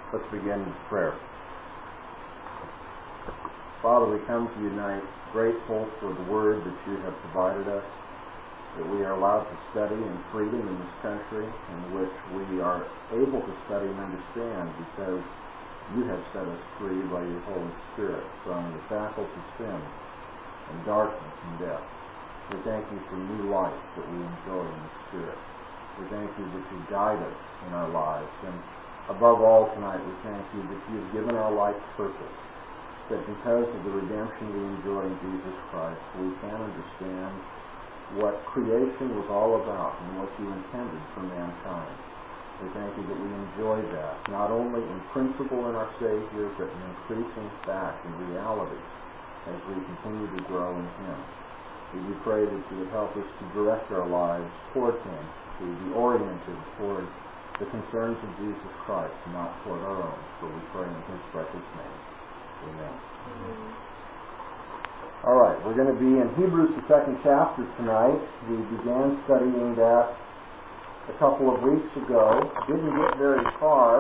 Let's begin with prayer. Father, we come to you tonight grateful for the word that you have provided us, that we are allowed to study in freedom in this country, in which we are able to study and understand because you have set us free by your Holy Spirit from the shackles of sin and darkness and death. We thank you for new life that we enjoy in the Spirit. We thank you that you guide us in our lives. And above all tonight, we thank you that you have given our life purpose, that because of the redemption we enjoy in Jesus Christ, we can understand what creation was all about and what you intended for mankind. We thank you that we enjoy that, not only in principle in our Savior, but in increasing fact and reality as we continue to grow in Him. We pray that you would help us to direct our lives toward Him, to be oriented toward the concerns of Jesus Christ, not toward our own. For we pray in His precious name. Amen. All right, we're going to be in Hebrews, the 2nd chapter tonight. We began studying that a couple of weeks ago. Didn't get very far.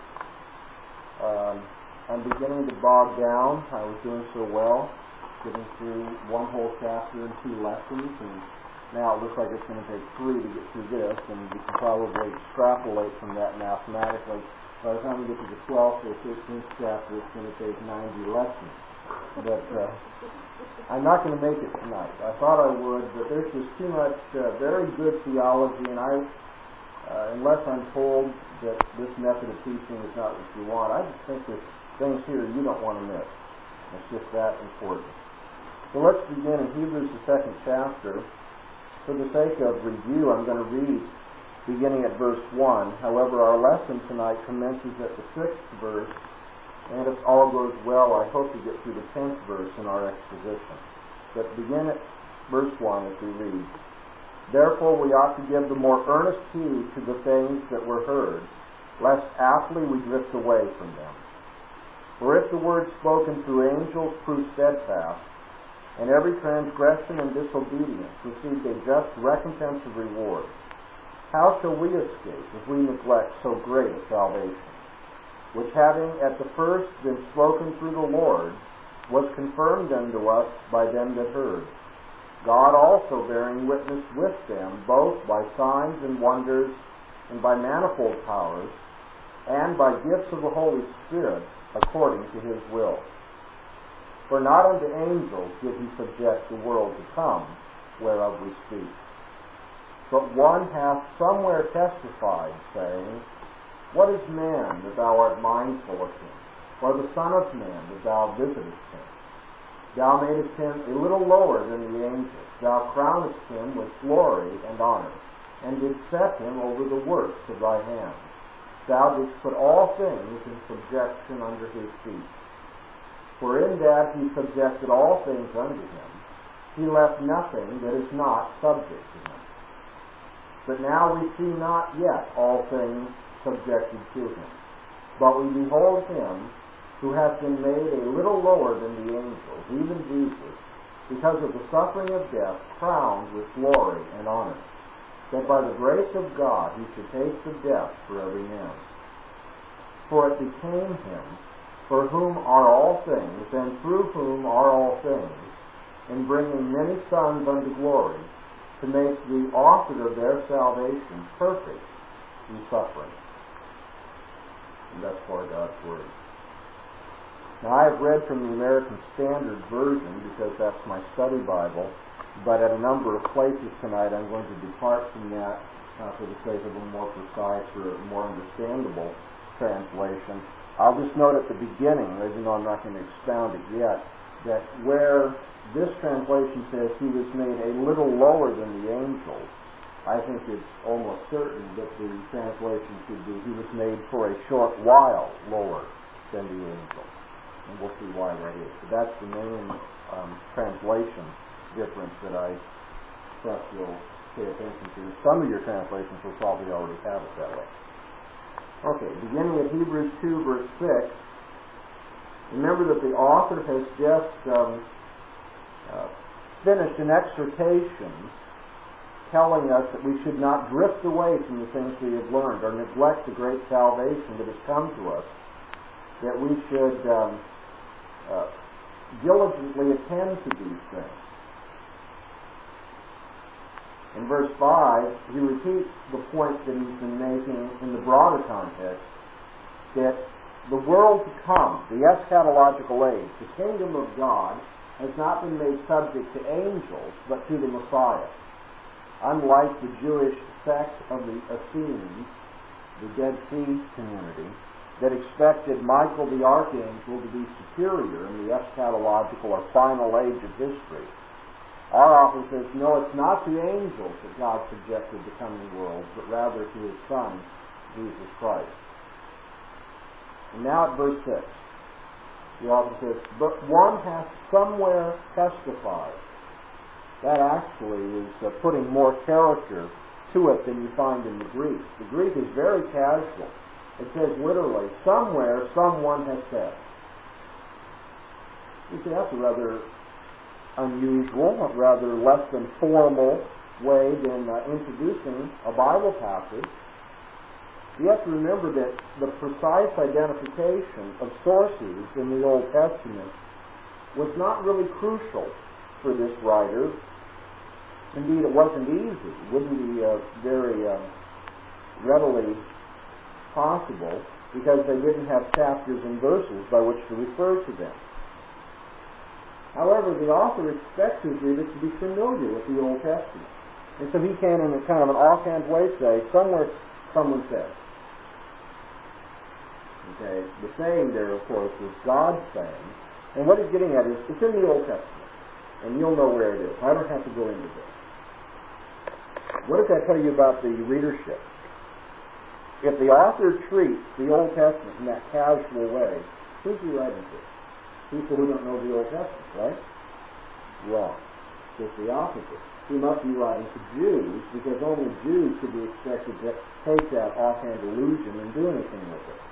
I'm beginning to bog down. I was doing so well, getting through one whole chapter in 2 lessons, and now it looks like it's going to take 3 to get through this, and you can probably extrapolate from that mathematically. By the time we get to the 12th or 13th chapter, it's going to take 90 lessons. But I'm not going to make it tonight. I thought I would, but there's just too much very good theology, and unless I'm told that this method of teaching is not what you want, I just think there's things here you don't want to miss. It's just that important. So let's begin in Hebrews, the 2nd chapter. For the sake of review, I'm going to read beginning at verse 1. However, our lesson tonight commences at the 6th verse, and if all goes well, I hope to get through the 10th verse in our exposition. But begin at verse 1 as we read. Therefore we ought to give the more earnest heed to the things that were heard, lest aptly we drift away from them. For if the word spoken through angels proved steadfast, and every transgression and disobedience received a just recompense of reward, how shall we escape if we neglect so great a salvation, which having at the first been spoken through the Lord, was confirmed unto us by them that heard, God also bearing witness with them, both by signs and wonders, and by manifold powers, and by gifts of the Holy Spirit, according to His will. For not unto angels did He subject the world to come, whereof we speak. But one hath somewhere testified, saying, What is man that thou art mindful of him? Or the Son of man that thou visitest him? Thou madest him a little lower than the angels. Thou crownest him with glory and honor, and didst set him over the works of thy hands. Thou didst put all things in subjection under his feet. For in that he subjected all things unto him, he left nothing that is not subject to him. But now we see not yet all things subjected to him, but we behold him who hath been made a little lower than the angels, even Jesus, because of the suffering of death, crowned with glory and honor, that by the grace of God he should taste of death for every man. For it became him, for whom are all things, and through whom are all things, in bringing many sons unto glory, to make the author of their salvation perfect through suffering. And that's for God's Word. Now, I have read from the American Standard Version because that's my study Bible, but at a number of places tonight I'm going to depart from that for the sake of a more precise or more understandable translation. I'll just note at the beginning, even though I'm not going to expound it yet, that where this translation says he was made a little lower than the angels, I think it's almost certain that the translation should be he was made for a short while lower than the angels. And we'll see why that is. But that's the main translation difference that I trust you'll pay attention to. Some of your translations will probably already have it that way. Okay, beginning at Hebrews 2, verse 6, remember that the author has just finished an exhortation telling us that we should not drift away from the things we have learned or neglect the great salvation that has come to us that we should diligently attend to these things. In verse 5, he repeats the point that he's been making in the broader context, that the world to come, the eschatological age, the kingdom of God, has not been made subject to angels, but to the Messiah. Unlike the Jewish sect of the Essenes, the Dead Sea community, that expected Michael the archangel to be superior in the eschatological or final age of history, our author says, no, it's not to angels that God subjected the coming world, but rather to his Son, Jesus Christ. And now at verse 6, the author says, but one hath somewhere testified. That actually is putting more character to it than you find in the Greek. The Greek is very casual. It says literally, somewhere someone has said. You see, that's a rather unusual, a rather less than formal way than introducing a Bible passage. You have to remember that the precise identification of sources in the Old Testament was not really crucial for this writer. Indeed, it wasn't easy. It wouldn't be very readily possible because they didn't have chapters and verses by which to refer to them. However, the author expects his readers to be familiar with the Old Testament. And so he can, in a kind of an offhand way, say, somewhere someone said. Okay, the saying there, of course, is God's saying. And what he's getting at is, it's in the Old Testament. And you'll know where it is. I don't have to go into this. What does that tell you about the readership? If the author treats the Old Testament in that casual way, who's he writing to? People who don't know the Old Testament, right? Wrong. It's the opposite. He must be writing to Jews because only Jews could be expected to take that offhand allusion and do anything with it.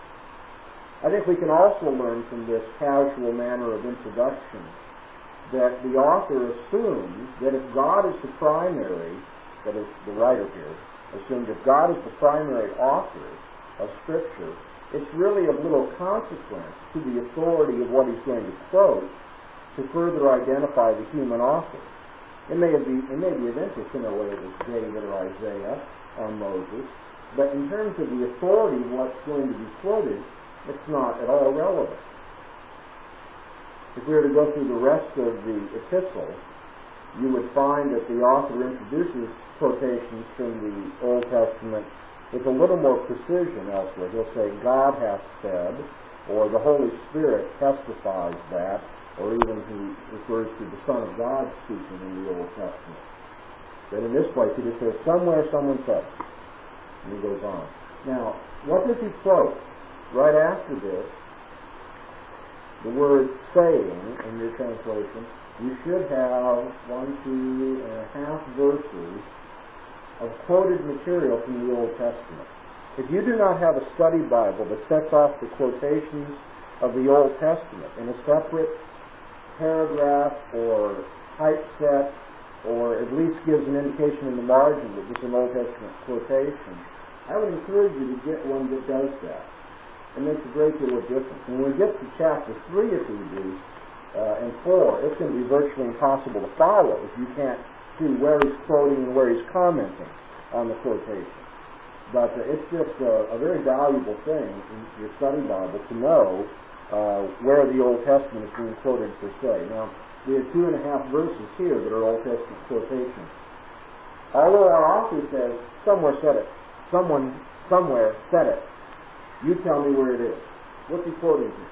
I think we can also learn from this casual manner of introduction that the author assumes that if God is the primary, that is the writer here, assumed if God is the primary author of Scripture, it's really of little consequence to the authority of what he's going to quote to further identify the human author. It may be of interest to know whether it was David or Isaiah or Moses, but in terms of the authority of what's going to be quoted, it's not at all relevant. If we were to go through the rest of the epistle, you would find that the author introduces quotations from the Old Testament with a little more precision elsewhere. He'll say, God hath said, or the Holy Spirit testifies that, or even he refers to the Son of God speaking in the Old Testament. But in this place, he just says, somewhere someone said. And he goes on. Now, what does he quote? Right after this, the word saying, in your translation, you should have 2.5 verses of quoted material from the Old Testament. If you do not have a study Bible that sets off the quotations of the Old Testament in a separate paragraph or typeset, or at least gives an indication in the margin that it's an Old Testament quotation, I would encourage you to get one that does that. It makes a great deal of difference. And when we get to chapter 3 of Hebrews and 4, it's going to be virtually impossible to follow if you can't see where he's quoting and where he's commenting on the quotation. But it's just a very valuable thing in your study Bible to know where the Old Testament is being quoted per se. Now, we have 2.5 verses here that are Old Testament quotations. Although our author says, somewhere said it, someone somewhere said it, you tell me where it is. What's he quoting here?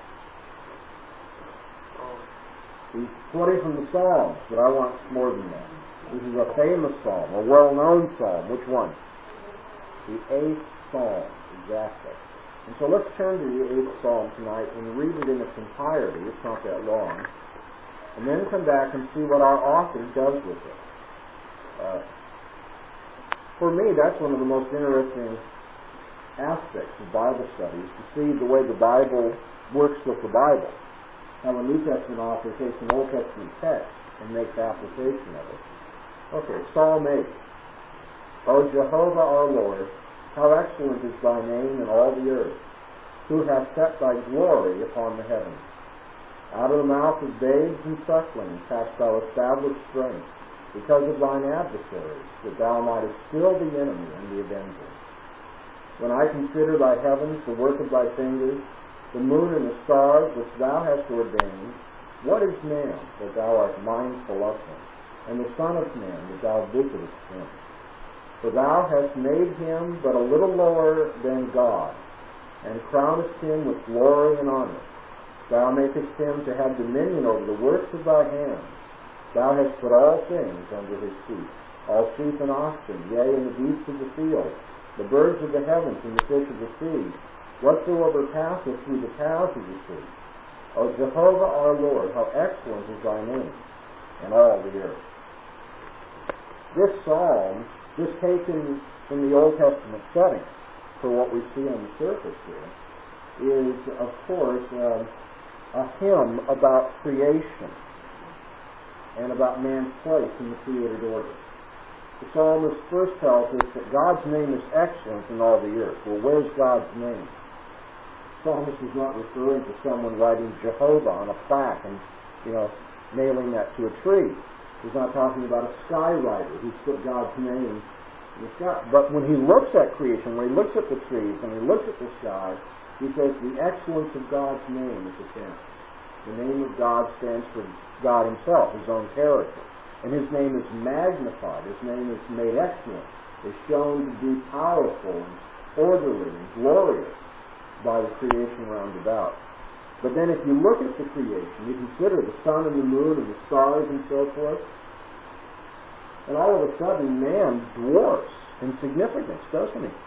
He's quoting from the Psalms, but I want more than that. This is a famous psalm, a well-known psalm. Which one? The 8th Psalm, exactly. And so let's turn to the 8th Psalm tonight and read it in its entirety. It's not that long. And then come back and see what our author does with it. For me, that's one of the most interesting aspects of Bible study, is to see the way the Bible works with the Bible. How a New Testament author takes an Old Testament text and makes application of it. Okay, Psalm 8. O Jehovah our Lord, how excellent is thy name in all the earth, who hast set thy glory upon the heavens. Out of the mouth of babes and sucklings hast thou established strength, because of thine adversaries, that thou mightest still the enemy and the avenger. When I consider thy heavens, the work of thy fingers, the moon and the stars which thou hast ordained, what is man that thou art mindful of him, and the Son of man that thou visitest him? For thou hast made him but a little lower than God, and crownest him with glory and honor. Thou makest him to have dominion over the works of thy hands. Thou hast put all things under his feet, all sheep and oxen, yea, and the beasts of the field, the birds of the heavens and the fish of the sea, whatsoever passeth through the paths of the sea. O Jehovah our Lord, how excellent is thy name in all the earth. This psalm, just taken from the Old Testament setting for what we see on the surface here, is, of course, a hymn about creation and about man's place in the created order. The psalmist first tells us that God's name is excellent in all the earth. Well, where's God's name? The psalmist is not referring to someone writing Jehovah on a plaque and, nailing that to a tree. He's not talking about a skywriter who's put God's name in the sky. But when he looks at creation, when he looks at the trees, and he looks at the sky, he says the excellence of God's name is apparent. The name of God stands for God himself, his own character. And his name is magnified. His name is made excellent. Is shown to be powerful and orderly and glorious by the creation round about. But then if you look at the creation, you consider the sun and the moon and the stars and so forth, and all of a sudden man dwarfs in significance, doesn't he?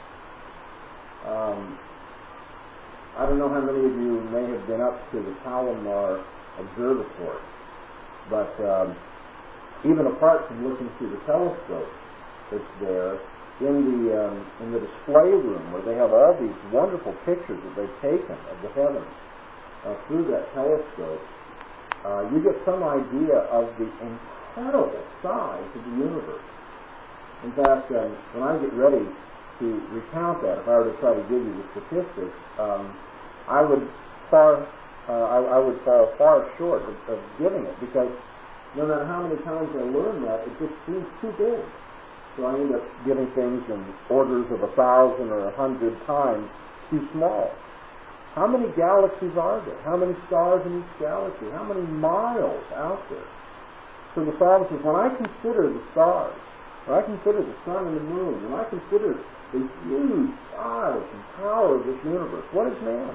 I don't know how many of you may have been up to the Palomar Observatory, but even apart from looking through the telescope that's there, in the display room where they have all these wonderful pictures that they've taken of the heavens through that telescope, you get some idea of the incredible size of the universe. In fact, when I get ready to recount that, if I were to try to give you the statistics, I would fall far short of giving it, because no matter how many times I learn that, it just seems too big. So I end up giving things in orders of 1,000 or 100 times too small. How many galaxies are there? How many stars in each galaxy? How many miles out there? So the psalmist says, when I consider the stars, when I consider the sun and the moon, when I consider the huge size and power of this universe, what is man?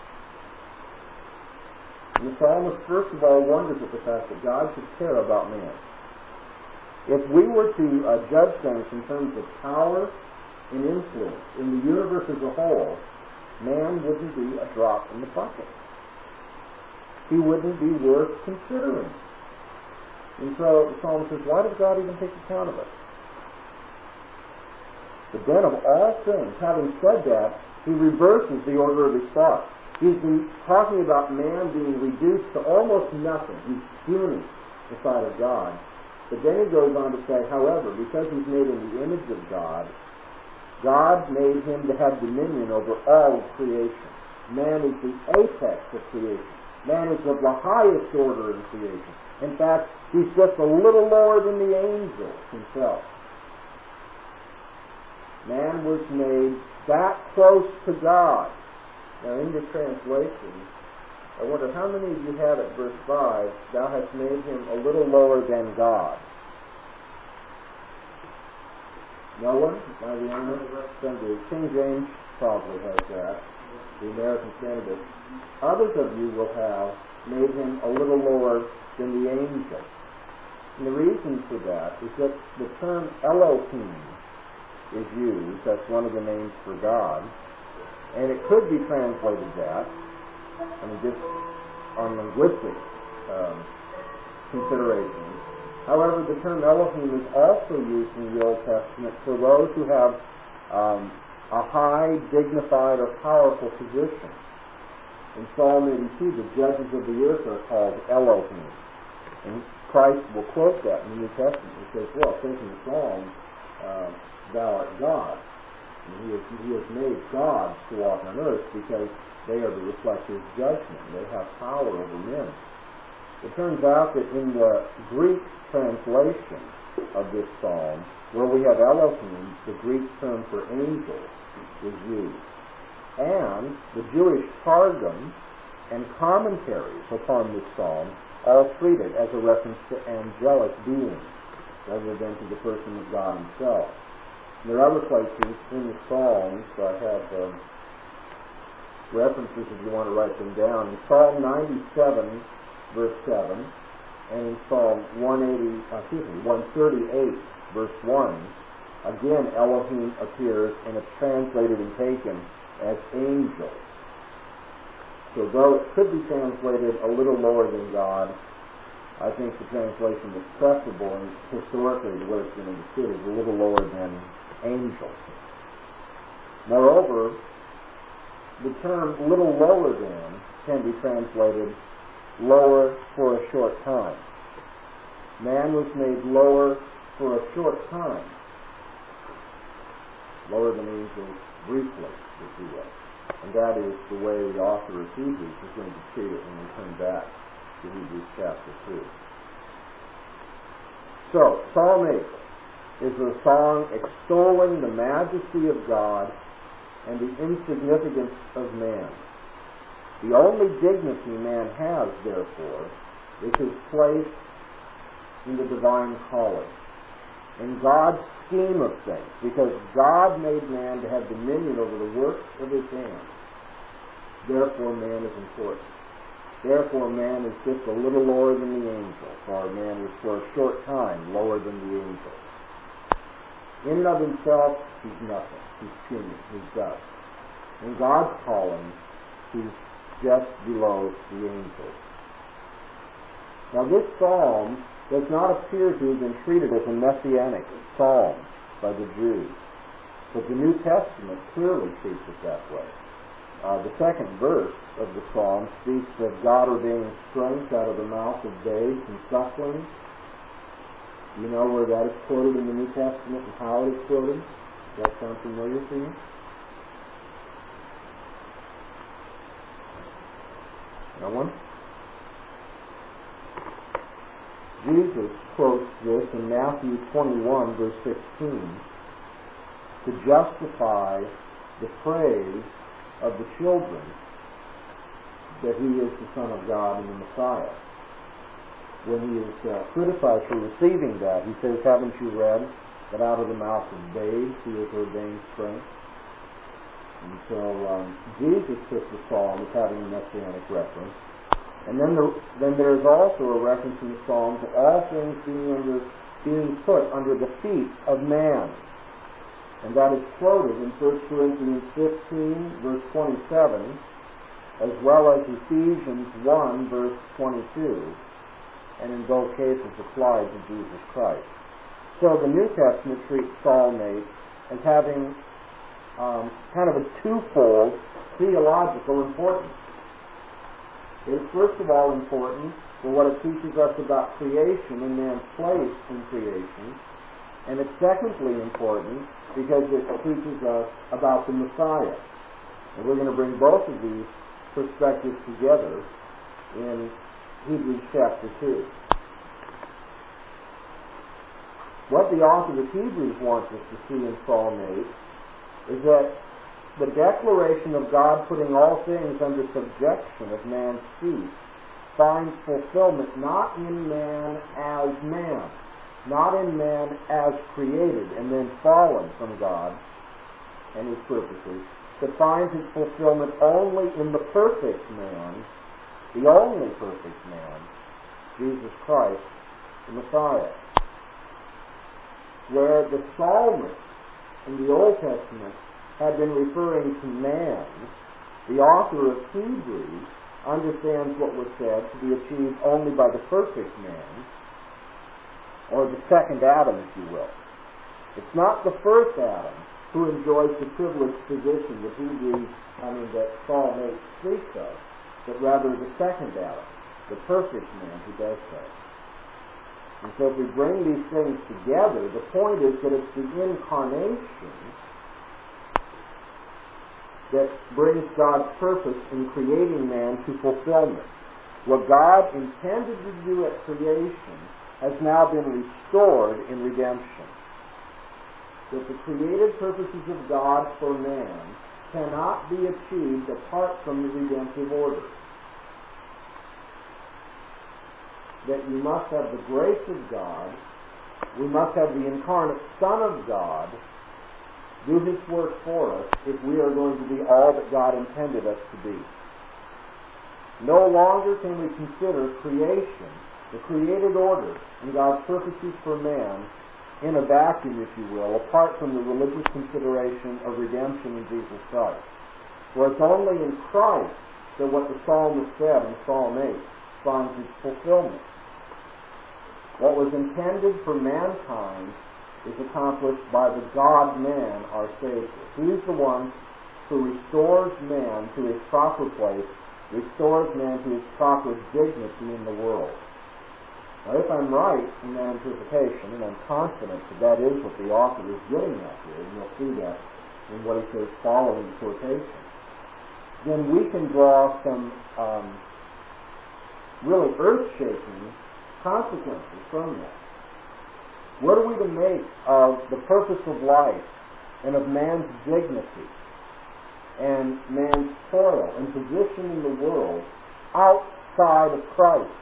And the psalmist first of all wonders at the fact that God should care about man. If we were to judge things in terms of power and influence in the universe as a whole, man wouldn't be a drop in the bucket. He wouldn't be worth considering. And so the psalmist says, why does God even take account of it? But then of all things, having said that, he reverses the order of his thought. He's been talking about man being reduced to almost nothing. He's puny beside of God. But then he goes on to say, however, because he's made in the image of God, God made him to have dominion over all of creation. Man is the apex of creation. Man is of the highest order in creation. In fact, he's just a little lower than the angels himself. Man was made that close to God. Now, in your translation, I wonder how many of you have at verse 5, thou hast made him a little lower than God. No one? Am I the only one? King James probably has that. The American Standard. Others of you will have made him a little lower than the angel. And the reason for that is that the term Elohim is used. That's one of the names for God. And it could be translated that, just on linguistic considerations. However, the term Elohim is also used in the Old Testament for those who have a high, dignified, or powerful position. In Psalm 82, the judges of the earth are called Elohim. And Christ will quote that in the New Testament. He says, well, thinking the Psalms, thou art God. He has made gods to walk on earth because they are to reflect His judgment. They have power over men. It turns out that in the Greek translation of this psalm, where we have Elohim, the Greek term for angel is used. And the Jewish Targum and commentaries upon this psalm all treat it as a reference to angelic beings rather than to the person of God Himself. And there are other places in the Psalms, I have references if you want to write them down. In Psalm 97, verse 7, and in Psalm 138, verse 1, again Elohim appears, and it's translated and taken as angel. So though it could be translated a little lower than God, I think the translation is preferable, and historically the way it's been understood is a little lower than angel. Moreover, the term little lower than can be translated lower for a short time. Man was made lower for a short time. Lower than angels briefly, if you will. And that is the way the author of Hebrews is going to treat it when we turn back to Hebrews chapter 2. So, Psalm 8 is a song extolling the majesty of God and the insignificance of man. The only dignity man has, therefore, is his place in the divine calling, in God's scheme of things, because God made man to have dominion over the works of His hands. Therefore, man is important. Therefore, man is just a little lower than the angel, or man is for a short time lower than the angel. In and of himself, he's nothing. He's puny. He's dust. In God's calling, he's just below the angels. Now, this psalm does not appear to have been treated as a messianic psalm by the Jews, but the New Testament clearly treats it that way. The second verse of the psalm speaks of God ordaining strength out of the mouth of babes and sucklings. Do you know where that is quoted in the New Testament and how it is quoted? Does that sound familiar to you? No one? Jesus quotes this in Matthew 21, verse 16, to justify the praise of the children that He is the Son of God and the Messiah. When He is criticized for receiving that, He says, haven't you read that out of the mouth of babes He has ordained strength? And so Jesus took the psalm as having a messianic reference. And then there's also a reference in the psalm to all things being put under the feet of man. And that is quoted in 1 Corinthians 15, verse 27, as well as Ephesians 1, verse 22, and in both cases applied to Jesus Christ. So the New Testament treats Psalm 8 as having kind of a twofold theological importance. It's first of all important for what it teaches us about creation and man's place in creation, and it's secondly important because it teaches us about the Messiah. And we're going to bring both of these perspectives together in Hebrews chapter 2. What the author of Hebrews wants us to see in Psalm 8 is that the declaration of God putting all things under subjection of man's feet finds fulfillment not in man as man, not in man as created and then fallen from God and His purposes, but finds its fulfillment only in the perfect man, the only perfect man, Jesus Christ, the Messiah. Where the psalmist in the Old Testament had been referring to man, the author of Hebrews understands what was said to be achieved only by the perfect man, or the second Adam, if you will. It's not the first Adam who enjoys the privileged position that Psalm 8 speaks of, but rather the second Adam, the perfect man who does so. And so if we bring these things together, the point is that it's the incarnation that brings God's purpose in creating man to fulfillment. What God intended to do at creation has now been restored in redemption. That the created purposes of God for man cannot be achieved apart from the redemptive order. That you must have the grace of God, we must have the incarnate Son of God do His work for us if we are going to be all that God intended us to be. No longer can we consider creation, the created order, and God's purposes for man in a vacuum, if you will, apart from the religious consideration of redemption in Jesus Christ. For it's only in Christ that what the psalmist said in Psalm 8 finds its fulfillment. What was intended for mankind is accomplished by the God-man, our Savior. He's the one who restores man to his proper place, restores man to his proper dignity in the world. Now, if I'm right in that interpretation, and I'm confident that that is what the author is getting at here, and you'll see that in what he says following the quotation, then we can draw some really earth-shaking consequences from that. What are we to make of the purpose of life and of man's dignity and man's toil and position in the world outside of Christ?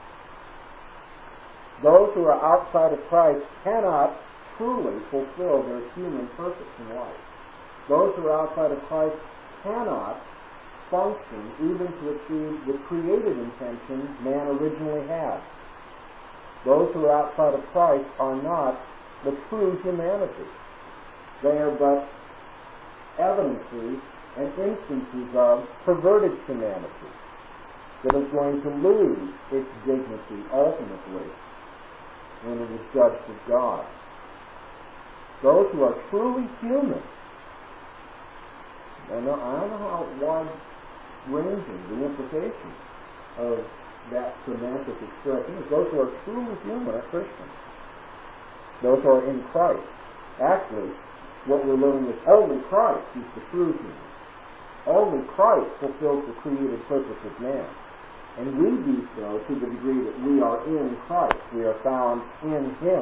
Those who are outside of Christ cannot truly fulfill their human purpose in life. Those who are outside of Christ cannot function even to achieve the created intention man originally had. Those who are outside of Christ are not the true humanity. They are but evidences and instances of perverted humanity that is going to lose its dignity ultimately when it is judged of God. Those who are truly human, I don't know how wide-ranging the implications of that semantic expression is. Those who are truly human are Christians. Those who are in Christ. Actually, what we're learning is only Christ is the true human. Only Christ fulfills the created purpose of man. And we do so to the degree that we are in Christ. We are found in Him.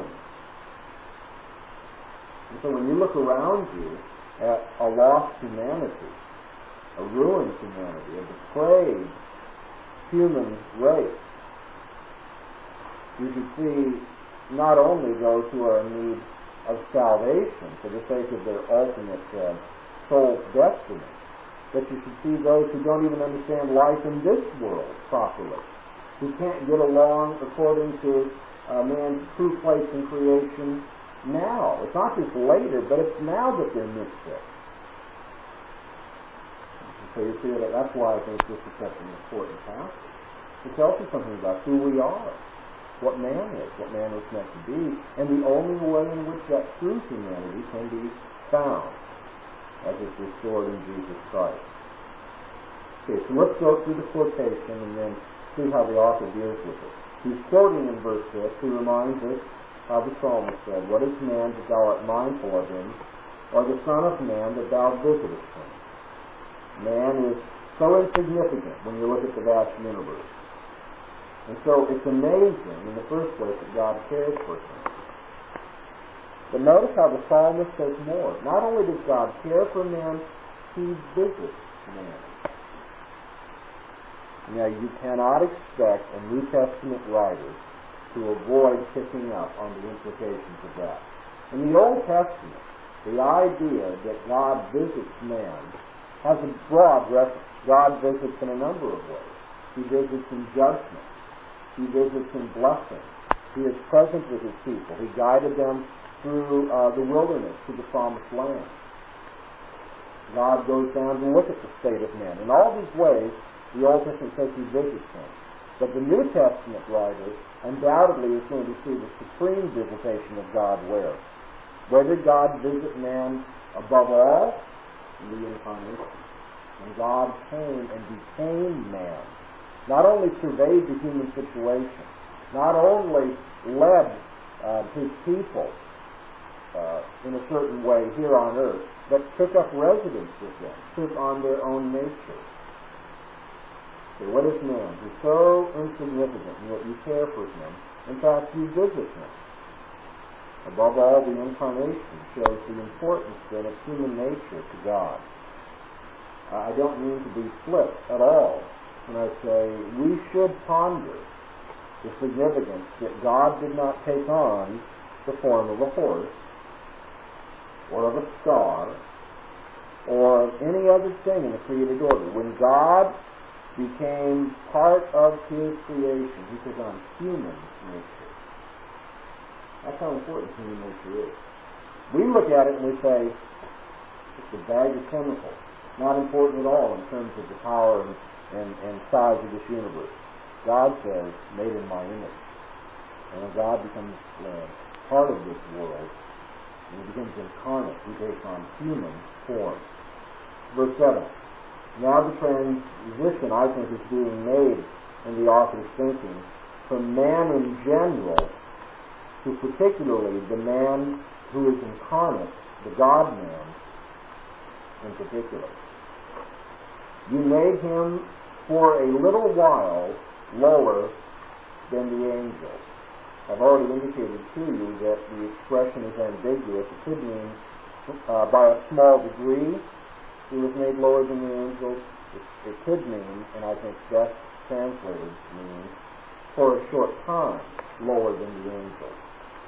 And so when you look around you at a lost humanity, a ruined humanity, a depraved human race, you should see not only those who are in need of salvation for the sake of their ultimate soul's destiny, but you should see those who don't even understand life in this world properly, who can't get along according to man's true place in creation now. It's not just later, but it's now that they're misfit. So you see that's why I think this is such an important passage. It tells us something about who we are, what man is meant to be, and the only way in which that true humanity can be found as it's restored in Jesus Christ. Okay, so let's go through the quotation and then see how the author deals with it. He's quoting in verse 6, he reminds us how the psalmist said, "What is man that thou art mindful of him, or the son of man that thou visitest him?" Man is so insignificant when you look at the vast universe. And so it's amazing, in the first place, that God cares for him. But notice how the psalmist says more. Not only does God care for man, He visits man. Now, you cannot expect a New Testament writer to avoid picking up on the implications of that. In the Old Testament, the idea that God visits man has a broad reference. God visits in a number of ways. He visits in judgment. He visits in blessing. He is present with His people. He guided them through the wilderness to the promised land. God goes down to look at the state of man. In all these ways, the Old Testament says He visits him. But the New Testament writer undoubtedly is going to see the supreme visitation of God where? Where did God visit man above all? In the incarnation. And God came and became man. Not only surveyed the human situation, not only led His people in a certain way here on earth, but took up residence with them, took on their own nature. Okay, what is man? He's so insignificant, and yet you care for him. In fact, you visit him. Above all, the incarnation shows the importance then of human nature to God. I don't mean to be flip at all when I say we should ponder the significance that God did not take on the form of a horse, or of a star, or of any other thing in the created order. When God became part of his creation, he took on human nature. That's how important human nature is. We look at it and we say, it's a bag of chemicals. Not important at all in terms of the power and size of this universe. God says, made in my image. And when God becomes part of this world, and he becomes incarnate, he takes on human form. Verse 7. Now the transition, I think, is being made in the author's thinking from man in general to particularly the man who is incarnate, the God-man in particular. You made him for a little while lower than the angels. I've already indicated to you that the expression is ambiguous. It could mean by a small degree he was made lower than the angels. It could mean, and I think best translated means, for a short time lower than the angels.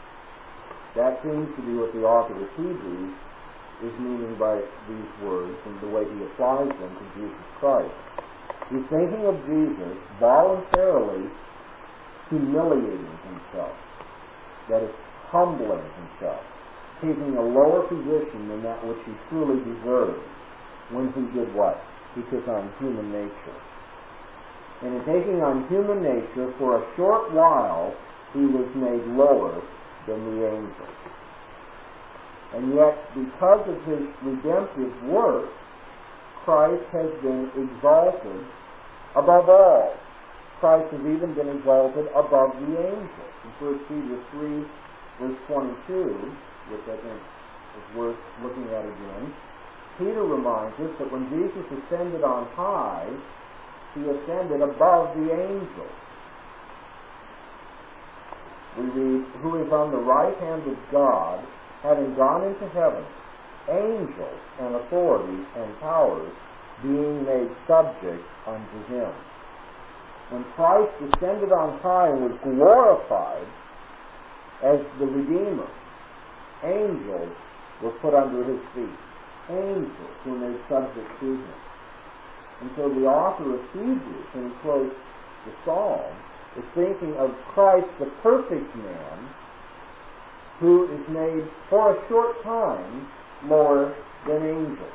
That seems to be what the author of Hebrews is meaning by these words and the way he applies them to Jesus Christ. He's thinking of Jesus voluntarily humiliating himself, that is, humbling himself, taking a lower position than that which he truly deserved when he did what? He took on human nature. And in taking on human nature, for a short while, he was made lower than the angels. And yet, because of his redemptive work, Christ has been exalted above all. Christ has even been exalted above the angels. In 1 Peter 3, verse 22, which I think is worth looking at again, Peter reminds us that when Jesus ascended on high, he ascended above the angels. We read, who is on the right hand of God, having gone into heaven, angels and authorities and powers being made subject unto him. When Christ descended on high and was glorified as the Redeemer, angels were put under his feet. Angels were made subject to him. And so the author of Hebrews, when he quotes the Psalm, is thinking of Christ, the perfect man, who is made for a short time lower than angels.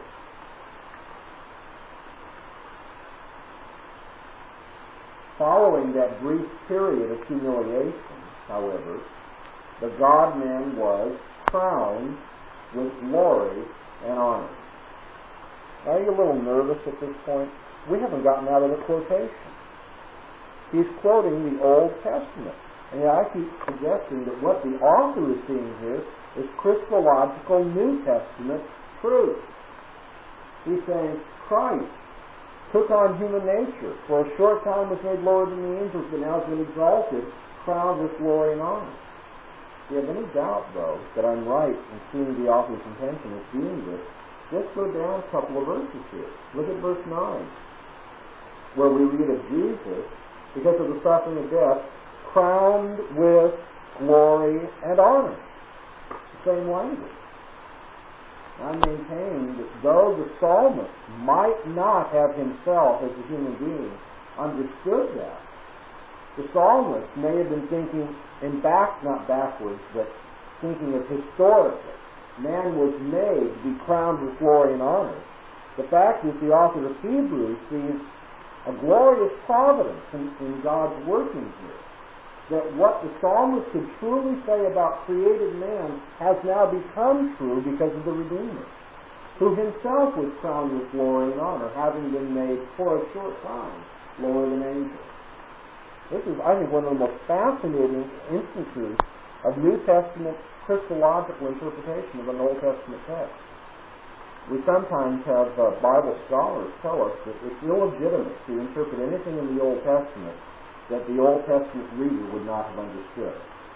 Following that brief period of humiliation, however, the God-man was crowned with glory and honor. Now, are you a little nervous at this point? We haven't gotten out of the quotation. He's quoting the Old Testament. And yet I keep suggesting that what the author is seeing here is Christological New Testament truth. He's saying Christ took on human nature. For a short time was made lower than the angels, but now has been exalted, crowned with glory and honor. If you have any doubt, though, that I'm right in seeing the author's intention of doing this, just go down a couple of verses here. Look at verse 9, where we read of Jesus, because of the suffering of death, crowned with glory and honor. The same language. I maintain that though the psalmist might not have himself as a human being understood that, the psalmist may have been thinking not backwards, but thinking of historically. Man was made to be crowned with glory and honor. The fact is, the author of Hebrews sees a glorious providence in God's working here. That what the psalmist could truly say about created man has now become true because of the Redeemer, who himself was crowned with glory and honor, having been made for a short time lower than angels. This is, I think, one of the most fascinating instances of New Testament Christological interpretation of an Old Testament text. We sometimes have Bible scholars tell us that it's illegitimate to interpret anything in the Old Testament that the Old Testament reader would not have understood.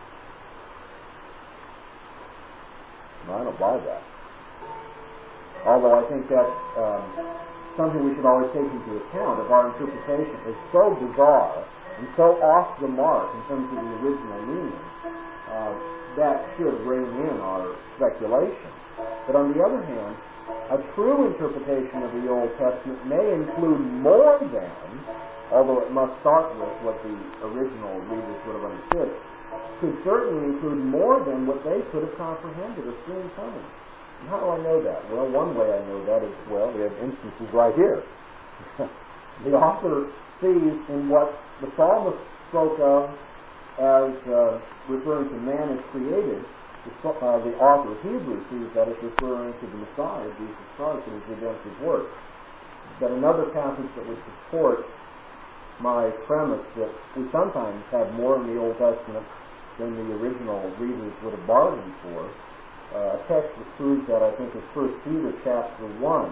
I don't buy that. Although I think that's something we should always take into account. If our interpretation is so bizarre and so off the mark in terms of the original meaning, that should rein in our speculation. But on the other hand, a true interpretation of the Old Testament may include more than, although it must start with what the original readers would have understood, could certainly include more than what they could have comprehended or seen coming. And how do I know that? Well, one way I know that is, well, we have instances right here. The author sees in what the psalmist spoke of as referring to man as created. The author of Hebrews sees that as referring to the Messiah, Jesus Christ, and his redemptive work. But another passage that would support my premise that we sometimes have more in the Old Testament than the original readers would have bargained for. A text that proves that, I think, is 1 Peter chapter 1.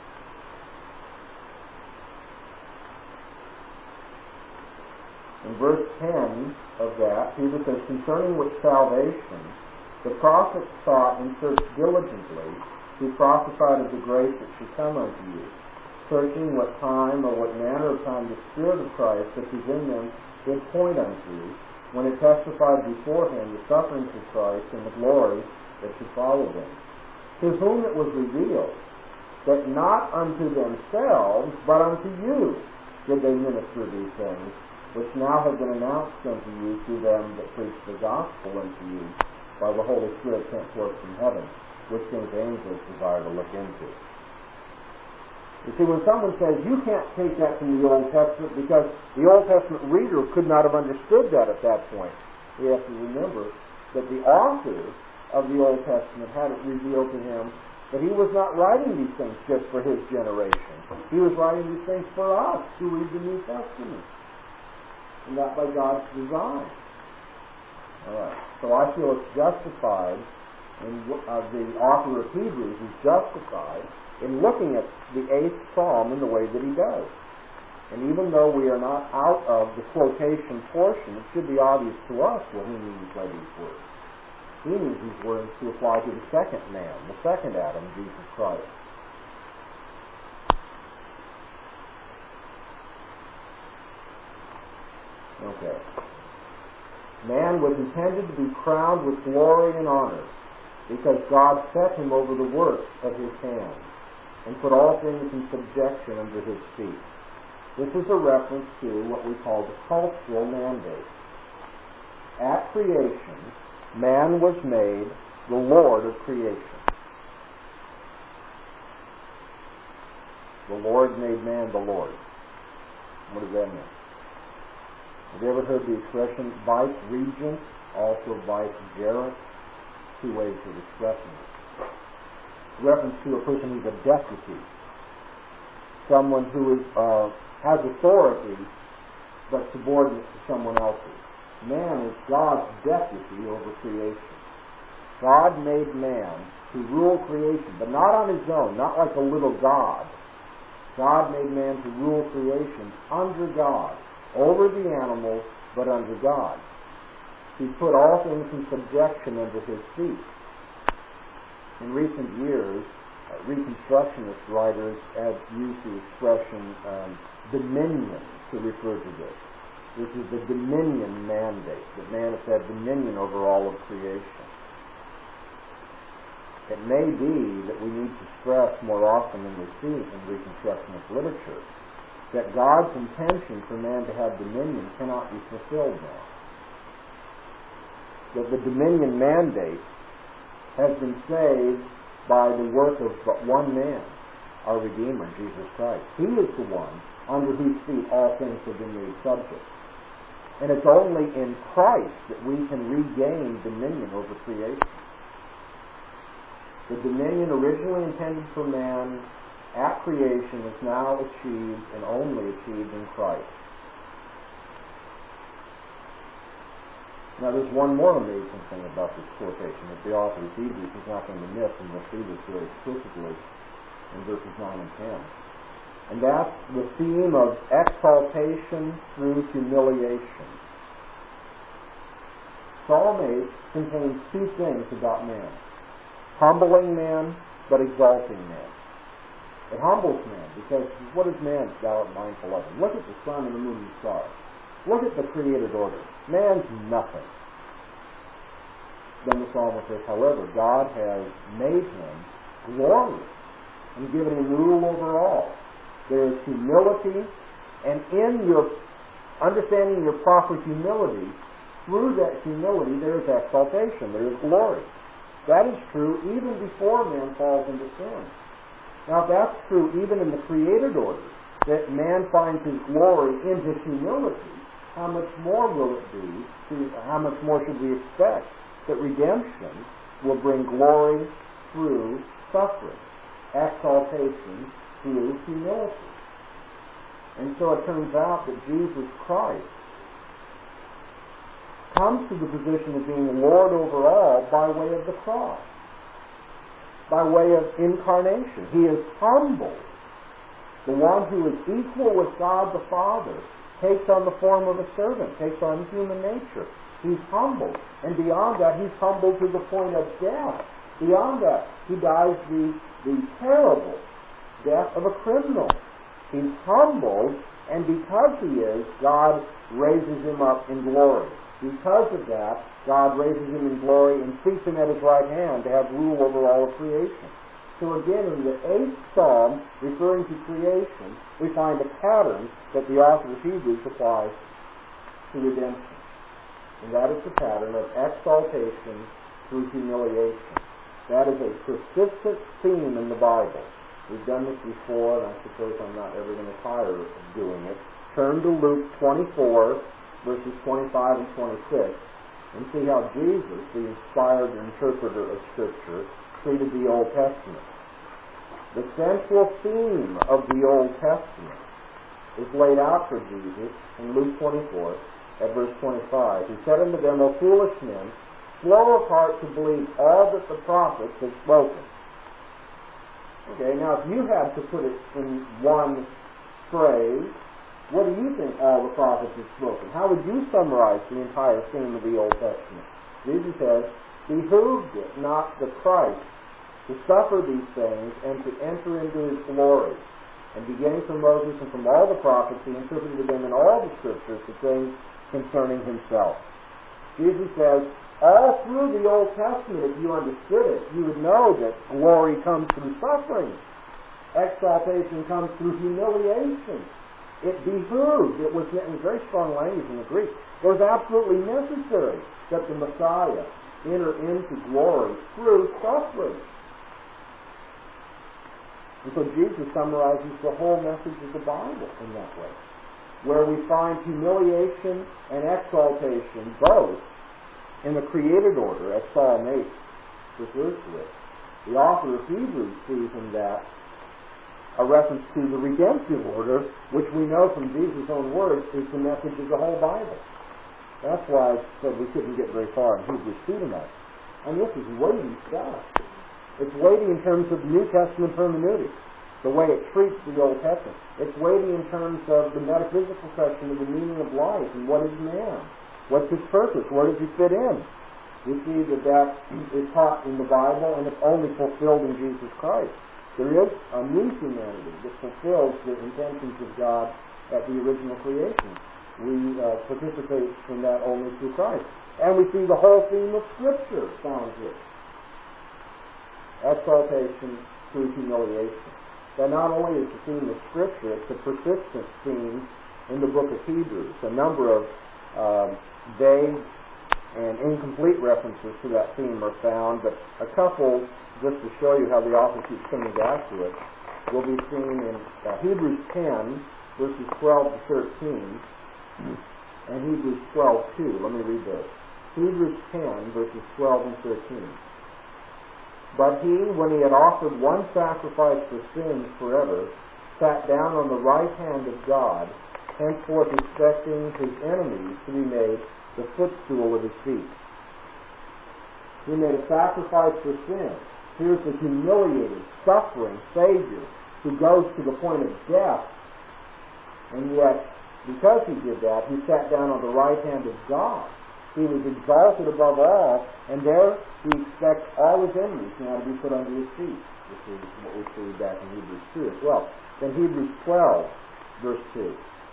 In verse 10 of that, Peter says, concerning which salvation the prophets sought and searched diligently, who prophesied of the grace that should come unto you, searching what time or what manner of time the Spirit of Christ that is in them did point unto, when it testified beforehand the sufferings of Christ and the glory that should follow them, to whom it was revealed that not unto themselves, but unto you did they minister these things, which now have been announced unto you through them that preach the gospel unto you by the Holy Spirit sent forth from heaven, which things angels desire to look into. You see, when someone says, you can't take that from the Old Testament because the Old Testament reader could not have understood that at that point, we have to remember that the author of the Old Testament had it revealed to him that he was not writing these things just for his generation. He was writing these things for us who read the New Testament. And that by God's design. Alright, so I feel it's justified, and the author of Hebrews is justified in looking at the 8th Psalm in the way that he does. And even though we are not out of the quotation portion, it should be obvious to us what he means by these words. He means these words to apply to the second man, the second Adam, Jesus Christ. Okay. Man was intended to be crowned with glory and honor because God set him over the works of his hands and put all things in subjection under his feet. This is a reference to what we call the cultural mandate. At creation, man was made the Lord of creation. The Lord made man the Lord. What does that mean? Have you ever heard the expression vice-regent, also vice-gerent? Two ways of expressing it. Reference to a person who's a deputy. Someone who is, has authority, but subordinate to someone else's. Man is God's deputy over creation. God made man to rule creation, but not on his own, not like a little God. God made man to rule creation under God. Over the animals, but under God. He put all things in subjection under his feet. In recent years, Reconstructionist writers have used the expression dominion to refer to this. This is the dominion mandate, that man has had dominion over all of creation. It may be that we need to stress more often than we see in Reconstructionist literature that God's intention for man to have dominion cannot be fulfilled now. That the dominion mandate has been saved by the work of but one man, our Redeemer, Jesus Christ. He is the one under whose feet all things have been made subject. And it's only in Christ that we can regain dominion over creation. The dominion originally intended for man at creation is now achieved and only achieved in Christ. Now, there's one more amazing thing about this quotation that the author of Hebrews is not going to miss, and we'll see this very explicitly in verses 9 and 10. And that's the theme of exaltation through humiliation. Psalm 8 contains two things about man: humbling man, but exalting man. It humbles man, because what is man, thou art mindful of him? Look at the sun and the moon and the stars. Look at the created order. Man's nothing. Then the psalmist says, however, God has made him glorious and given him rule over all. There is humility, and in your understanding your proper humility, through that humility there is exaltation, there is glory. That is true even before man falls into sin. Now, if that's true even in the created order, that man finds his glory in his humility, how much more will it be, how much more should we expect that redemption will bring glory through suffering, exaltation through humility? And so it turns out that Jesus Christ comes to the position of being Lord over all by way of the cross, by way of incarnation. He is humbled. The one who is equal with God the Father takes on the form of a servant, takes on human nature. He's humbled. And beyond that, he's humbled to the point of death. Beyond that, he dies the terrible death of a criminal. He's humbled, and because he is, God raises him up in glory. Because of that, God raises him in glory and seats him at his right hand to have rule over all of creation. So again, in the 8th Psalm, referring to creation, we find a pattern that the author of Hebrews applies to redemption. And that is the pattern of exaltation through humiliation. That is a persistent theme in the Bible. We've done this before, and I suppose I'm not ever going to tire of doing it. Turn to Luke 24, verses 25 and 26, and see how Jesus, the inspired interpreter of Scripture, treated the Old Testament. The central theme of the Old Testament is laid out for Jesus in Luke 24 at verse 25. He said unto them, O foolish men, slow of heart to believe all that the prophets have spoken. Okay, now if you had to put it in one phrase, what do you think all the prophets have spoken? How would you summarize the entire theme of the Old Testament? Jesus says, behooved it not the Christ to suffer these things and to enter into his glory. And beginning from Moses and from all the prophets, he interpreted to them in all the Scriptures the things concerning himself. Jesus says, all through the Old Testament, if you understood it, you would know that glory comes through suffering. Exaltation comes through humiliation. It behooved, it was in very strong language in the Greek. It was absolutely necessary that the Messiah enter into glory through suffering. And so Jesus summarizes the whole message of the Bible in that way, where we find humiliation and exaltation both in the created order, as Psalm 8 refers to it. The author of Hebrews sees in that a reference to the redemptive order, which we know from Jesus' own words is the message of the whole Bible. That's why I said we couldn't get very far in Hebrews 2 tonight. And this is weighty stuff. It's weighty in terms of New Testament hermeneutics, the way it treats the Old Testament. It's weighty in terms of the metaphysical question of the meaning of life and what is man. What's his purpose? Where does he fit in? We see that is taught in the Bible, and it's only fulfilled in Jesus Christ. There is a new humanity that fulfills the intentions of God at the original creation. We participate in that only through Christ. And we see the whole theme of Scripture found here. Exaltation through humiliation. That not only is the theme of Scripture, it's a persistent theme in the book of Hebrews. A number of vague and incomplete references to that theme are found, but a couple, just to show you how the author keeps coming back to it, will be seen in Hebrews 10, verses 12 to 13, and Hebrews 12:2. Let me read those. Hebrews 10, verses 12 and 13. But he, when he had offered one sacrifice for sins forever, sat down on the right hand of God, henceforth expecting his enemies to be made the footstool of his feet. He made a sacrifice for sin. Here's the humiliated, suffering Savior who goes to the point of death, and yet, because he did that, he sat down on the right hand of God. He was exalted above all, and there he expects all his enemies now to be put under his feet. This is what we see back in Hebrews 2 as well. Then Hebrews 12, verse 2.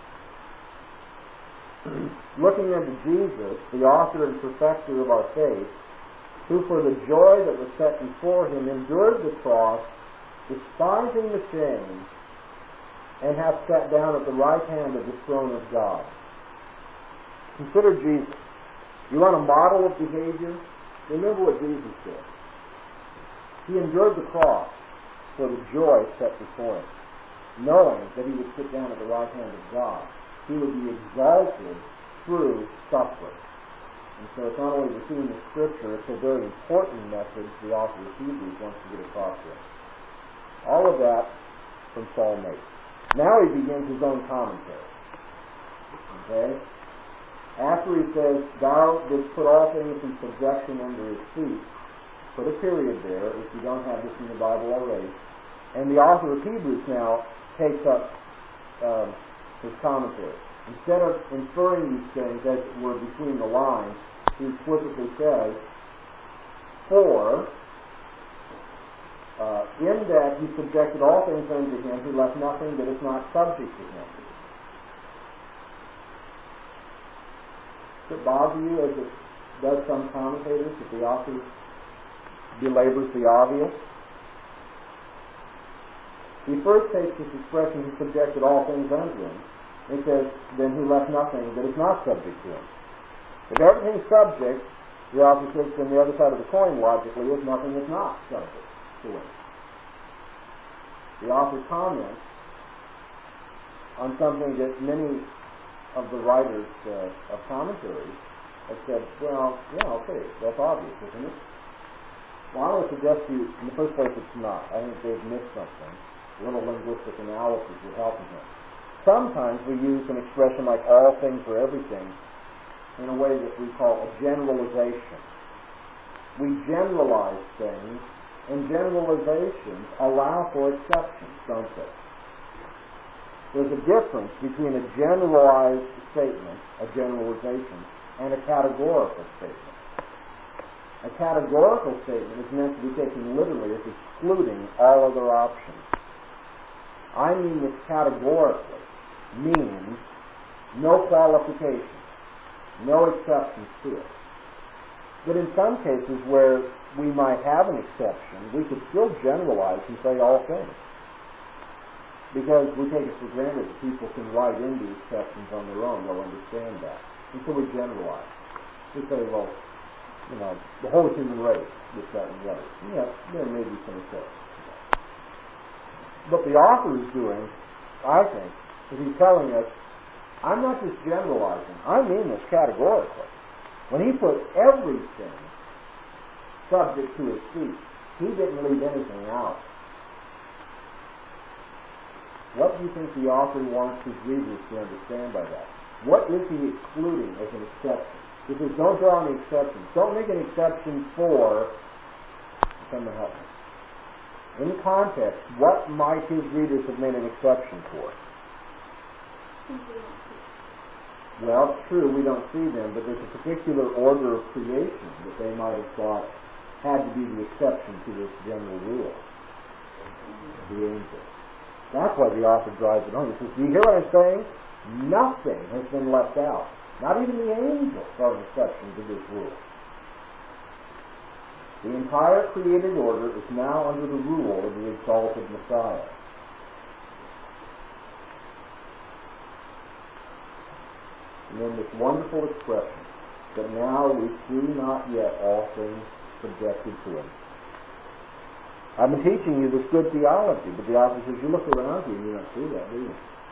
Looking unto Jesus, the author and perfecter of our faith, who for the joy that was set before him endured the cross, despising the shame, and hath sat down at the right hand of the throne of God. Consider Jesus. You want a model of behavior? Remember what Jesus did. He endured the cross for the joy set before him, knowing that he would sit down at the right hand of God. He would be exalted through suffering. And so it's not only the theme of Scripture, it's a very important message the author of Hebrews wants to get across to us. All of that from Psalm 8. Now he begins his own commentary. Okay? After he says, thou didst put all things in subjection under his feet, put a period there, if you don't have this in the Bible already. And the author of Hebrews now takes up his commentary. Instead of inferring these things as it were between the lines, he explicitly says, for in that he subjected all things unto him, he left nothing that is not subject to him. Does it bother you, as it does some commentators, that the author belabors the obvious? He first takes this expression, he subjected all things unto him. He says, then he left nothing that is not subject to him. If everything's subject, the author says, then the other side of the coin, logically, is nothing is not subject to him. The author comments on something that many of the writers of commentaries have said, well, yeah, okay, that's obvious, isn't it? Well, I want to suggest to you, in the first place, it's not. I think they've missed something. A little linguistic analysis would help them here. Sometimes we use an expression like all things or everything in a way that we call a generalization. We generalize things, and generalizations allow for exceptions, don't they? There's a difference between a generalized statement, a generalization, and a categorical statement. A categorical statement is meant to be taken literally as excluding all other options. I mean this categorically means no qualifications, no exceptions to it. But in some cases where we might have an exception, we could still generalize and say all things. Because we take it for granted that people can write in the exceptions on their own, they'll understand that. And so we generalize. We say, well, you know, the whole human race, this, that, and the other. Yeah, there may be some exceptions. What the author is doing, I think, is he's telling us, I'm not just generalizing, I mean this categorically. When he put everything subject to his feet, he didn't leave anything out. What do you think the author wants his readers to understand by that? What is he excluding as an exception? He says, don't draw any exceptions. Don't make an exception for, someone help me. In context, what might his readers have made an exception for? Well, it's true, we don't see them, but there's a particular order of creation that they might have thought had to be the exception to this general rule. The angels. That's why the author drives it home. He says, do you hear what I'm saying? Nothing has been left out. Not even the angels are an exception to this rule. The entire created order is now under the rule of the exalted Messiah. And then this wonderful expression, that now we see not yet all things subjected to him. I've been teaching you this good theology, but the author says, you look around you and you don't see that, do you?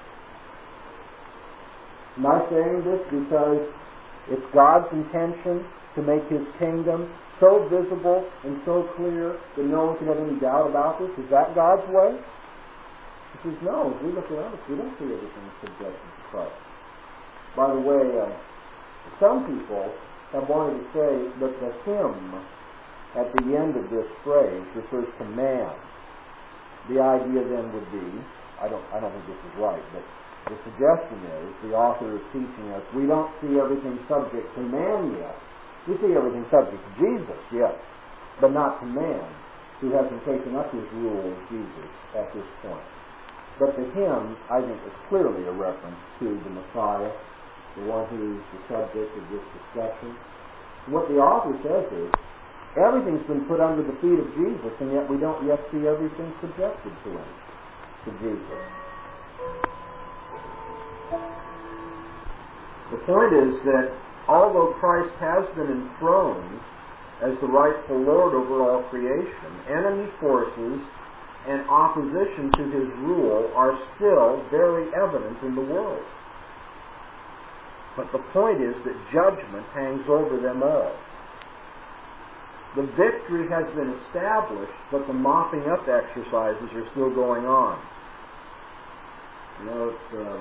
Am I saying this because it's God's intention to make his kingdom so visible and so clear that no one can have any doubt about this? Is that God's way? To says, no, as we look around us, we don't see everything subjected to Christ. By the way, some people have wanted to say that the him at the end of this phrase refers to man. The idea then would be, I don't think this is right, but the suggestion is, the author is teaching us, we don't see everything subject to man yet. We see everything subject to Jesus, yes, but not to man, who hasn't taken up his rule as Jesus at this point. But the him, I think, is clearly a reference to the Messiah, the one who's the subject of this discussion. What the author says is, everything's been put under the feet of Jesus, and yet we don't yet see everything subjected to him, to Jesus. The point is that although Christ has been enthroned as the rightful Lord over all creation, enemy forces and opposition to his rule are still very evident in the world. But the point is that judgment hangs over them all. The victory has been established, but the mopping up exercises are still going on. You know,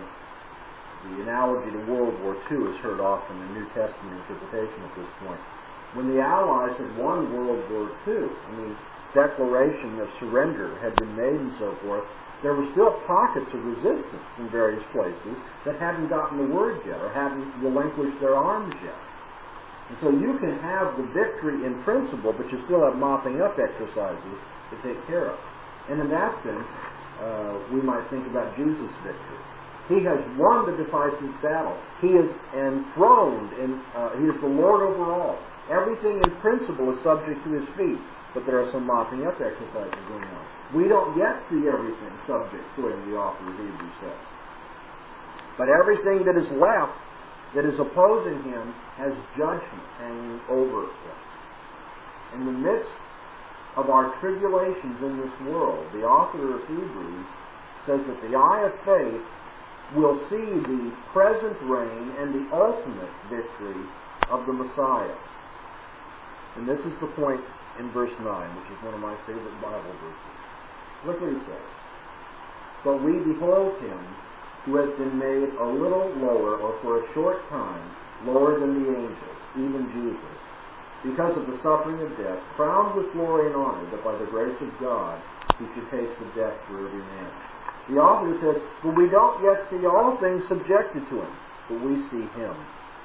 the analogy to World War II is heard often in New Testament interpretation at this point. When the Allies had won World War II, declaration of surrender had been made and so forth, there were still pockets of resistance in various places that hadn't gotten the word yet or hadn't relinquished their arms yet. And so you can have the victory in principle, but you still have mopping up exercises to take care of. And in that sense, we might think about Jesus' victory. He has won the decisive battle. He is enthroned, he is the Lord over all. Everything in principle is subject to his feet, but there are some mopping up exercises going on. We don't yet see everything subject to him, the author of Hebrews says. But everything that is left, that is opposing him, has judgment hanging over it. In the midst of our tribulations in this world, the author of Hebrews says that the eye of faith will see the present reign and the ultimate victory of the Messiah. And this is the point in verse 9, which is one of my favorite Bible verses. Look what he says. But we behold him who has been made a little lower, or for a short time, lower than the angels, even Jesus, because of the suffering of death, crowned with glory and honor, that by the grace of God he should taste of death for every man. The author says, but we don't yet see all things subjected to him, but we see him.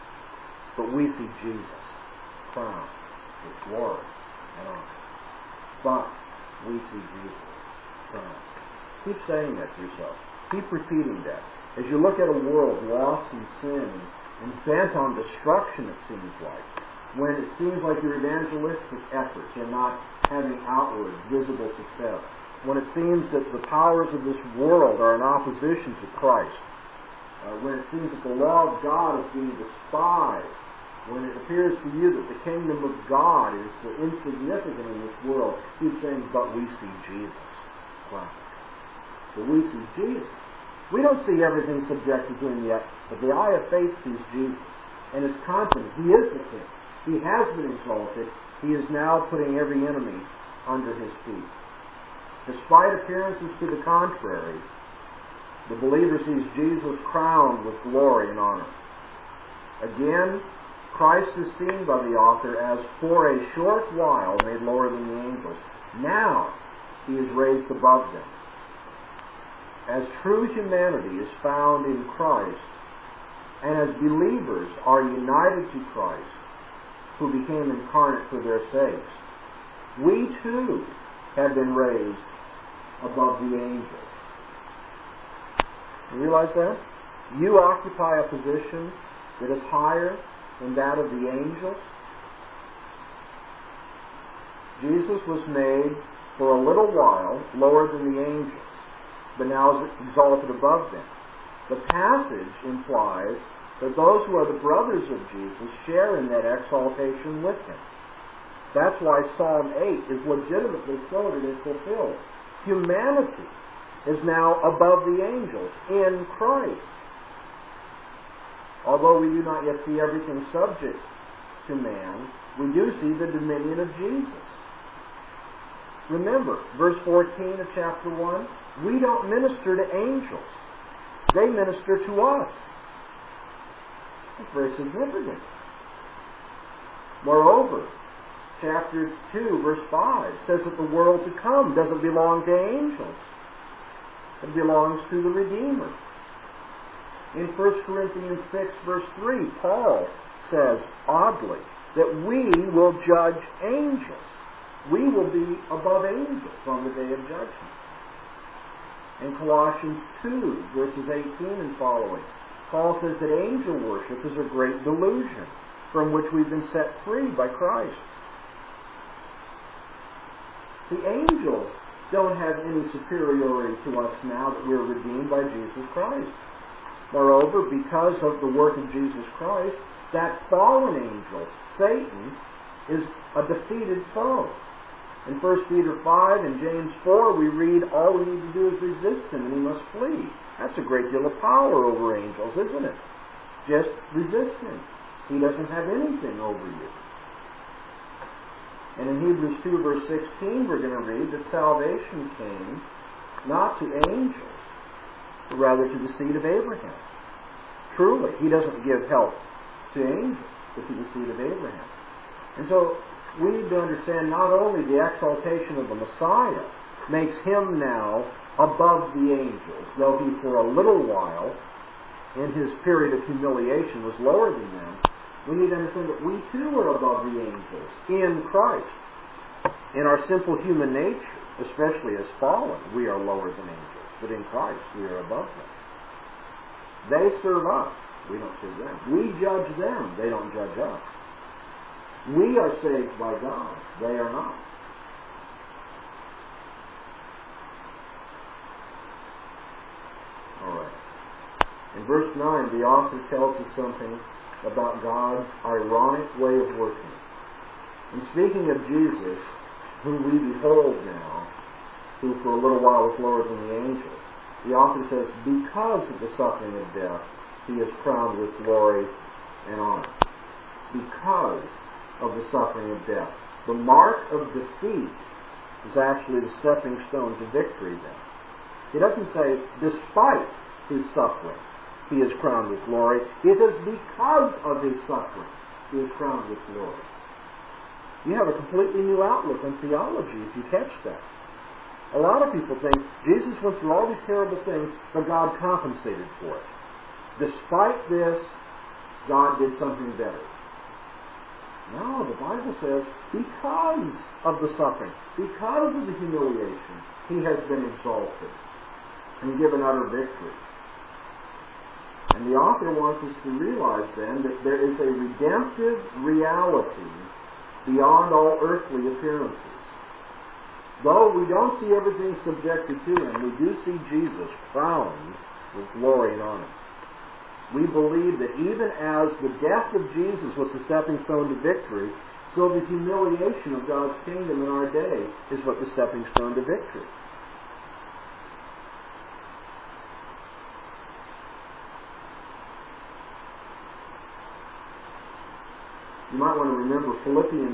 But we see Jesus, crowned with glory and honor. But we see Jesus, crowned. Keep saying that to yourself. Keep repeating that. As you look at a world lost in sin and bent on destruction, it seems like, when it seems like your evangelistic efforts are not having outward, visible success, when it seems that the powers of this world are in opposition to Christ, when it seems that the law of God is being despised, when it appears to you that the kingdom of God is insignificant in this world, keep saying, but we see Jesus. Wow. But we see Jesus. We don't see everything subjected to him yet, but the eye of faith sees Jesus and is confident he is the king. He has been exalted. He is now putting every enemy under his feet. Despite appearances to the contrary, the believer sees Jesus crowned with glory and honor. Again, Christ is seen by the author as for a short while made lower than the angels. Now he is raised above them. As true humanity is found in Christ, and as believers are united to Christ, who became incarnate for their sakes, we too have been raised above the angels. You realize that? You occupy a position that is higher than that of the angels. Jesus was made for a little while lower than the angels, but now is exalted above them. The passage implies that those who are the brothers of Jesus share in that exaltation with him. That's why Psalm 8 is legitimately quoted and fulfilled. Humanity is now above the angels in Christ. Although we do not yet see everything subject to man, we do see the dominion of Jesus. Remember, verse 14 of chapter 1, We don't minister to angels. They minister to us. That's very significant. Moreover, chapter 2, verse 5 says that the world to come doesn't belong to angels. It belongs to the Redeemer. In 1 Corinthians 6, verse 3, Paul says, oddly, that we will judge angels. We will be above angels on the day of judgment. In Colossians 2, verses 18 and following, Paul says that angel worship is a great delusion from which we've been set free by Christ. The angels don't have any superiority to us now that we're redeemed by Jesus Christ. Moreover, because of the work of Jesus Christ, that fallen angel, Satan, is a defeated foe. In 1 Peter 5 and James 4, we read, all we need to do is resist him and he must flee. That's a great deal of power over angels, isn't it? Just resist him. He doesn't have anything over you. And in Hebrews 2, verse 16, we're going to read that salvation came not to angels, but rather to the seed of Abraham. Truly, he doesn't give help to angels, but to the seed of Abraham. And so, we need to understand not only the exaltation of the Messiah makes him now above the angels, though he for a little while, in his period of humiliation, was lower than them, we need to understand that we too are above the angels in Christ. In our simple human nature, especially as fallen, we are lower than angels, but in Christ we are above them. They serve us, we don't serve them. We judge them, they don't judge us. We are saved by God. They are not. Alright. In verse 9, the author tells us something about God's ironic way of working. In speaking of Jesus, whom we behold now, who for a little while was lower than the angels, the author says, because of the suffering of death, he is crowned with glory and honor. Because of the suffering of death. The mark of defeat is actually the stepping stone to victory then. He doesn't say, despite his suffering, he is crowned with glory. He says, because of his suffering, he is crowned with glory. You have a completely new outlook on theology if you catch that. A lot of people think Jesus went through all these terrible things, but God compensated for it. Despite this, God did something better. No, the Bible says, because of the suffering, because of the humiliation, he has been exalted and given utter victory. And the author wants us to realize then that there is a redemptive reality beyond all earthly appearances. Though we don't see everything subjected to him, we do see Jesus crowned with glory and honor. We believe that even as the death of Jesus was the stepping stone to victory, so the humiliation of God's kingdom in our day is what the stepping stone to victory. You might want to remember Philippians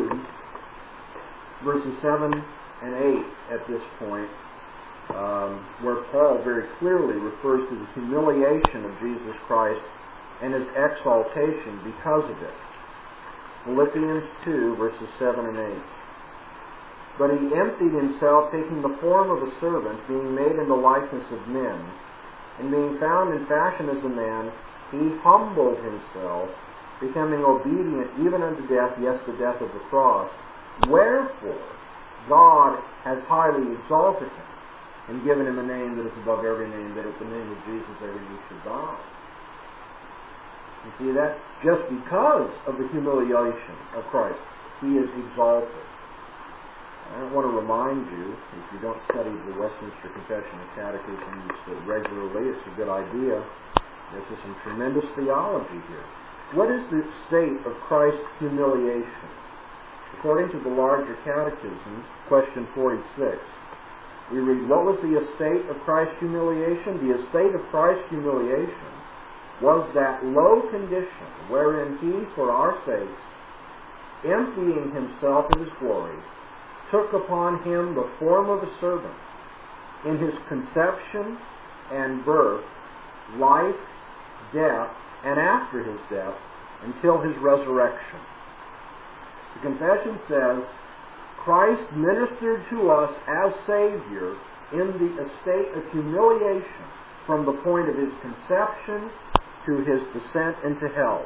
2, verses 7 and 8 at this point, where Paul very clearly refers to the humiliation of Jesus Christ and his exaltation because of it. Philippians 2, verses 7 and 8. But he emptied himself, taking the form of a servant, being made in the likeness of men, and being found in fashion as a man, he humbled himself, becoming obedient even unto death, yes, the death of the cross. Wherefore God has highly exalted him, and given him a name that is above every name, that at the name of Jesus every knee should bow. You see that? Just because of the humiliation of Christ, he is exalted. I want to remind you, if you don't study the Westminster Confession and Catechisms regularly, it's a good idea. There's some tremendous theology here. What is the state of Christ's humiliation? According to the larger catechism, question 46, we read, what was the estate of Christ's humiliation? The estate of Christ's humiliation was that low condition wherein he, for our sakes, emptying himself of his glory, took upon him the form of a servant, in His conception and birth, life, death, and after His death, until His resurrection. The confession says, Christ ministered to us as Savior in the estate of humiliation from the point of His conception to His descent into hell,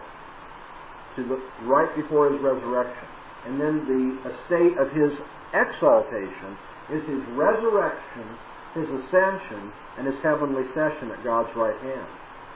right before His resurrection. And then the estate of His exaltation is His resurrection, His ascension, and His heavenly session at God's right hand.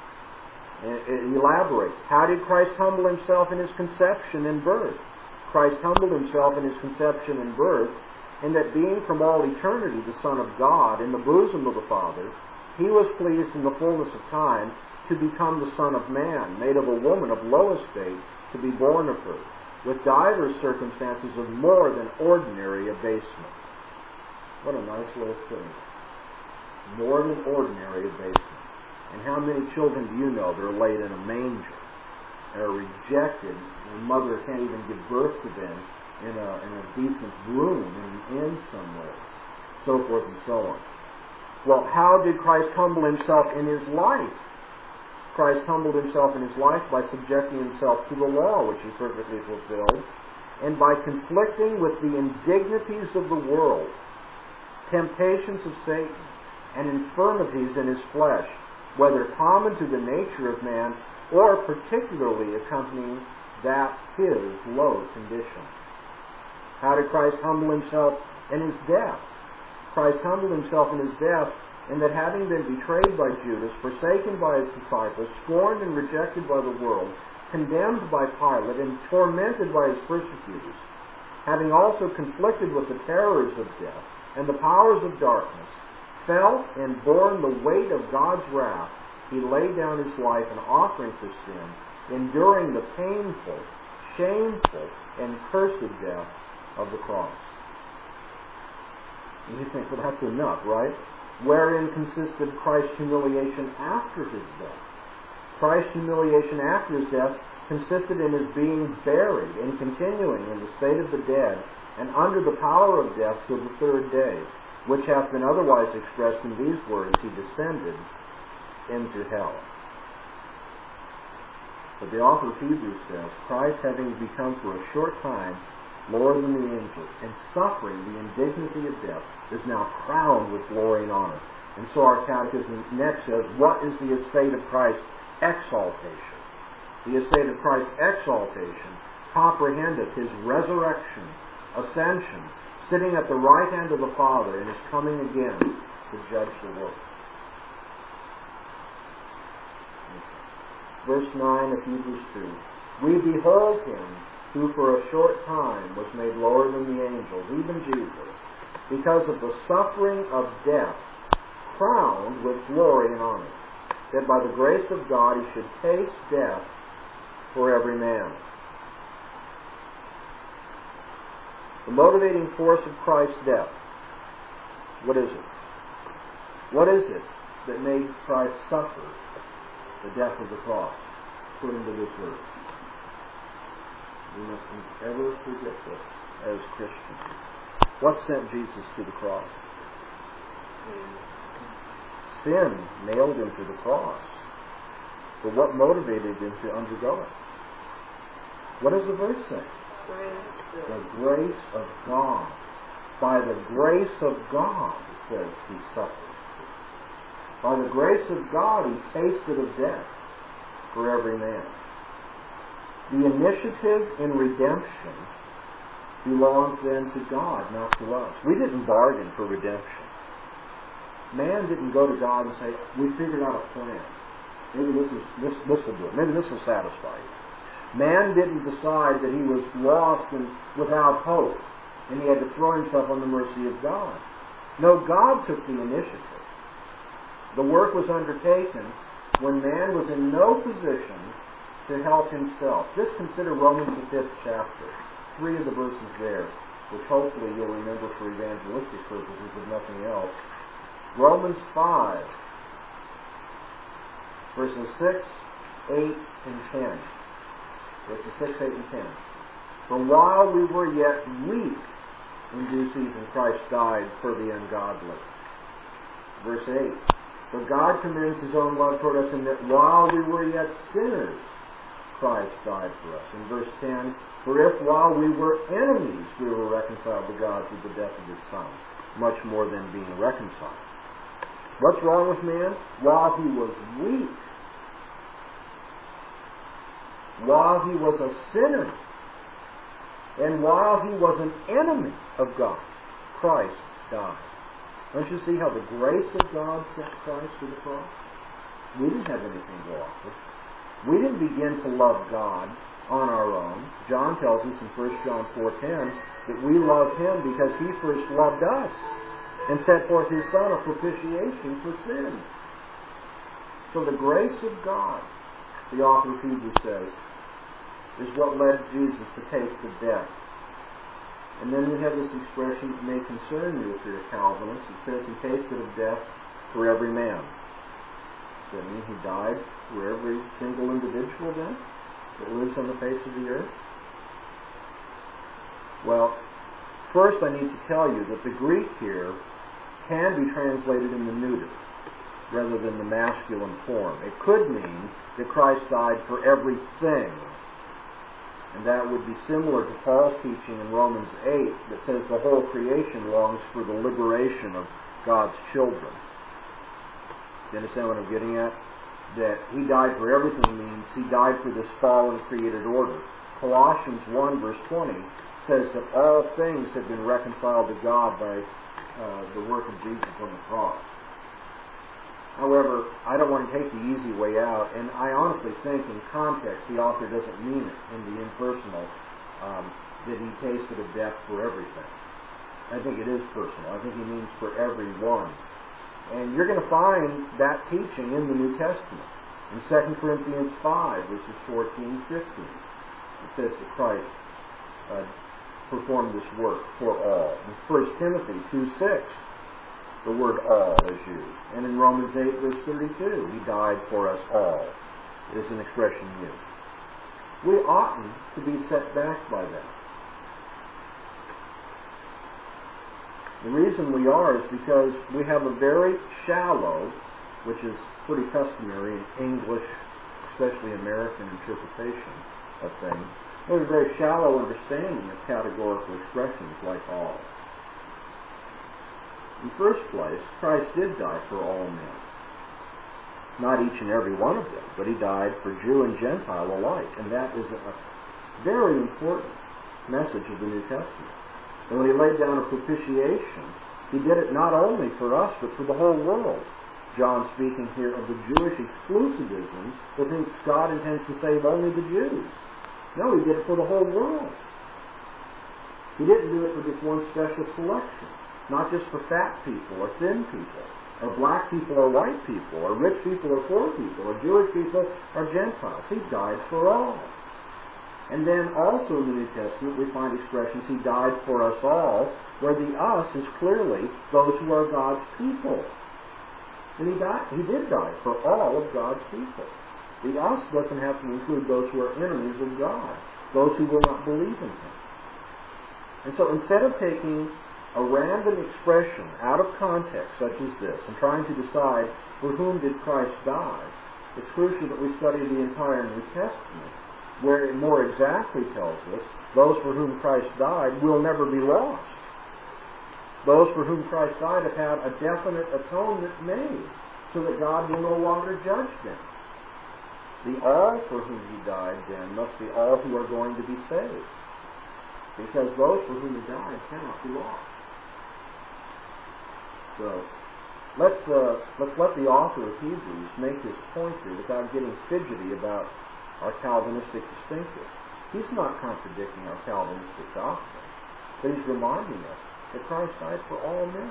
It elaborates. How did Christ humble Himself in His conception and birth? Christ humbled Himself in His conception and birth in that being from all eternity the Son of God in the bosom of the Father, He was pleased in the fullness of time to become the Son of Man, made of a woman of low estate, to be born of her, with divers circumstances of more than ordinary abasement. What a nice little thing. More than ordinary abasement. And how many children do you know that are laid in a manger, and are rejected, and the mother can't even give birth to them in a decent room, in an inn somewhere, so forth and so on. Well, how did Christ humble Himself in His life? Christ humbled Himself in His life by subjecting Himself to the law, which He perfectly fulfilled, and by conflicting with the indignities of the world, temptations of Satan, and infirmities in His flesh, whether common to the nature of man, or particularly accompanying that His low condition. How did Christ humble Himself in His death? Christ humbled Himself in His death in that having been betrayed by Judas, forsaken by His disciples, scorned and rejected by the world, condemned by Pilate, and tormented by His persecutors, having also conflicted with the terrors of death and the powers of darkness, felt and borne the weight of God's wrath, He laid down His life an offering for sin, enduring the painful, shameful, and cursed death of the cross. And you think, well, that's enough, right? Wherein consisted Christ's humiliation after His death? Christ's humiliation after His death consisted in His being buried and continuing in the state of the dead and under the power of death till the third day, which hath been otherwise expressed in these words, He descended into hell. But the author of Hebrews says, Christ having become for a short time lower than the angels, and suffering the indignity of death, is now crowned with glory and honor. And so our catechism next says, what is the estate of Christ's exaltation? The estate of Christ's exaltation comprehendeth His resurrection, ascension, sitting at the right hand of the Father, and is coming again to judge the world. Verse 9 of Hebrews 2. We behold Him who for a short time was made lower than the angels, even Jesus, because of the suffering of death, crowned with glory and honor, that by the grace of God He should taste death for every man. The motivating force of Christ's death, what is it? What is it that made Christ suffer the death of the cross, according to this verse? We mustn't ever forget this as Christians. What sent Jesus to the cross? Sin nailed Him to the cross. But what motivated Him to undergo it? What does the verse say? The grace of God. By the grace of God, it says, He suffered. By the grace of God, He tasted of death for every man. The initiative in redemption belongs then to God, not to us. We didn't bargain for redemption. Man didn't go to God and say, we figured out a plan. Maybe this will do it. Maybe this will satisfy you. Man didn't decide that he was lost and without hope, and he had to throw himself on the mercy of God. No, God took the initiative. The work was undertaken when man was in no position to help himself. Just consider Romans the 5th chapter, 3 of the verses there, which hopefully you'll remember for evangelistic purposes if nothing else. Romans 5, verses 6, 8, and 10. Verses 6, 8, and 10. For while we were yet weak, in due season Christ died for the ungodly. Verse 8. For God commends His own love toward us in that while we were yet sinners, Christ died for us. In verse 10, for if while we were enemies we were reconciled to God through the death of His Son, much more than being reconciled. What's wrong with man? While he was weak, while he was a sinner, and while he was an enemy of God, Christ died. Don't you see how the grace of God sent Christ to the cross? We didn't have anything to offer. We didn't begin to love God on our own. John tells us in 1 John 4:10 that we love Him because He first loved us and set forth His Son a propitiation for sin. So the grace of God, the author of Hebrews says, is what led Jesus to taste of death. And then we have this expression that may concern you if you're a Calvinist. It says He tasted of death for every man. Does that mean He died for every single individual then that lives on the face of the earth? Well, first I need to tell you that the Greek here can be translated in the neuter rather than the masculine form. It could mean that Christ died for everything. And that would be similar to Paul's teaching in Romans 8 that says the whole creation longs for the liberation of God's children. Do you understand what I'm getting at? That He died for everything means He died for this fallen created order. Colossians 1 verse 20 says that all things have been reconciled to God by the work of Jesus on the cross. However, I don't want to take the easy way out, and I honestly think in context the author doesn't mean it in the impersonal, that He tasted of death for everything. I think it is personal. I think He means for everyone. And you're going to find that teaching in the New Testament. In 2 Corinthians 5, verses 14 and 15, it says that Christ performed this work for all. In 1 Timothy 2:6, the word all is used. And in Romans 8, verse 32, He died for us all. It is an expression used. We oughtn't to be set back by that. The reason we are is because we have a very shallow, which is pretty customary in English, especially American interpretation of things, we have a very shallow understanding of categorical expressions like all. In the first place, Christ did die for all men. Not each and every one of them, but He died for Jew and Gentile alike. And that is a very important message of the New Testament. And when He laid down a propitiation, He did it not only for us, but for the whole world. John speaking here of the Jewish exclusivism that thinks God intends to save only the Jews. No, He did it for the whole world. He didn't do it for just one special selection. Not just for fat people or thin people, or black people or white people, or rich people or poor people, or Jewish people or Gentiles. He died for all. And then also in the New Testament we find expressions, He died for us all, where the us is clearly those who are God's people. And He did die for all of God's people. The us doesn't have to include those who are enemies of God, those who will not believe in Him. And so instead of taking a random expression out of context such as this and trying to decide for whom did Christ die, it's crucial that we study the entire New Testament, where it more exactly tells us those for whom Christ died will never be lost. Those for whom Christ died have had a definite atonement made so that God will no longer judge them. The all for whom He died then must be all who are going to be saved, because those for whom He died cannot be lost. So, let's let the author of Hebrews make his point here without getting fidgety about our Calvinistic distinctives. He's not contradicting our Calvinistic doctrine, but he's reminding us that Christ died for all men.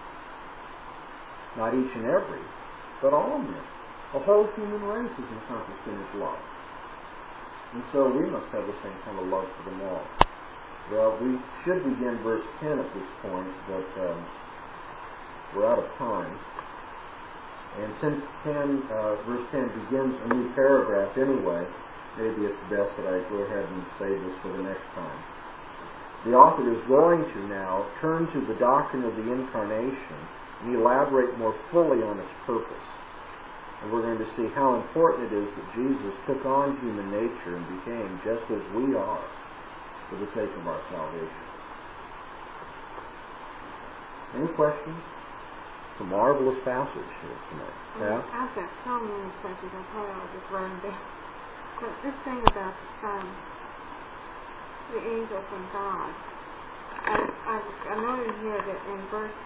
Not each and every, but all men. The whole human race is encompassed in His love. And so we must have the same kind of love for them all. Well, we should begin verse 10 at this point, but we're out of time. And since verse 10 begins a new paragraph anyway, maybe it's best that I go ahead and save this for the next time. The author is going to now turn to the doctrine of the Incarnation and elaborate more fully on its purpose. And we're going to see how important it is that Jesus took on human nature and became just as we are for the sake of our salvation. Any questions? It's a marvelous passage here tonight. Yeah? I've got so many questions. I thought I would just run down. But this thing about the angels and God, I noted here that in verse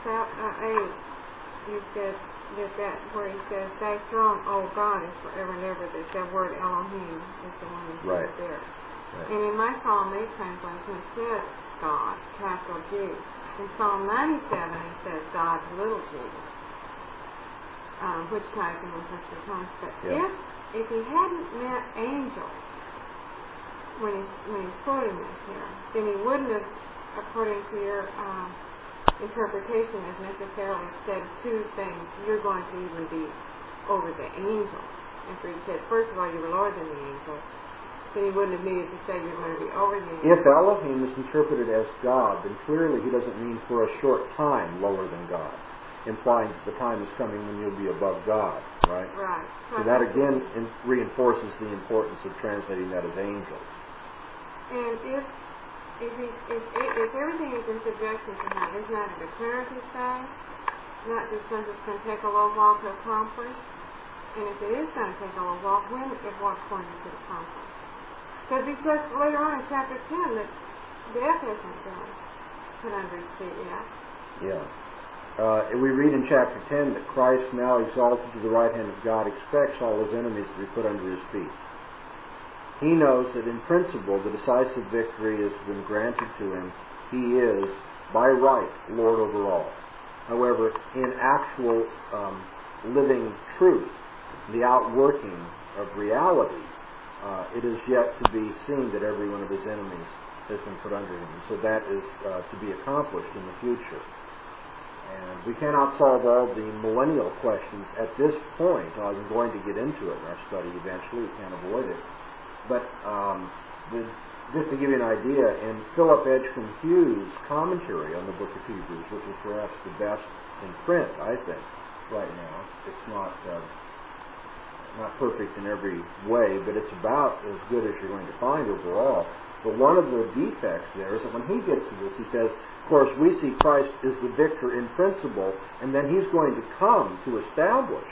8, you said that where he says, "Thy throne, O God, is forever and ever." That word Elohim is the one that's Right. there. Right. And in my Psalm 8 translation, it says God, capital G. In Psalm 97, it says God, little g, which ties in with Mr. Thomas. But Yeah. if he hadn't meant angels when he's quoting this here, then he wouldn't have, according to your interpretation, has necessarily said two things. You're going to even be over the angels. After he said, first of all, you were lower than the angels, then he wouldn't have needed to say you're going to be over the angels. If Elohim is interpreted as God, then clearly he doesn't mean for a short time lower than God, implying that the time is coming when you'll be above God, right? Right. So that again reinforces the importance of translating that as angels. And if everything is in subjection to him, isn't that a declarative thing? Not just something that's going to take a little while to accomplish? And if it is going to take a little while, at what point is it accomplished? Because he says later on in chapter 10 that death hasn't been put under his feet yet. Yeah. We read in chapter 10 that Christ, now exalted to the right hand of God, expects all his enemies to be put under his feet. He knows that in principle the decisive victory has been granted to him. He is, by right, Lord over all. However, in actual living truth, the outworking of reality, it is yet to be seen that every one of his enemies has been put under him. And so that is to be accomplished in the future. And we cannot solve all the millennial questions at this point. I'm going to get into it in our study eventually. We can't avoid it. But just to give you an idea, in Philip Edgecombe Hughes' commentary on the book of Hebrews, which is perhaps the best in print, I think, right now. It's not perfect in every way, but it's about as good as you're going to find overall. But one of the defects there is that when he gets to this, he says, of course, we see Christ as the victor in principle, and then he's going to come to establish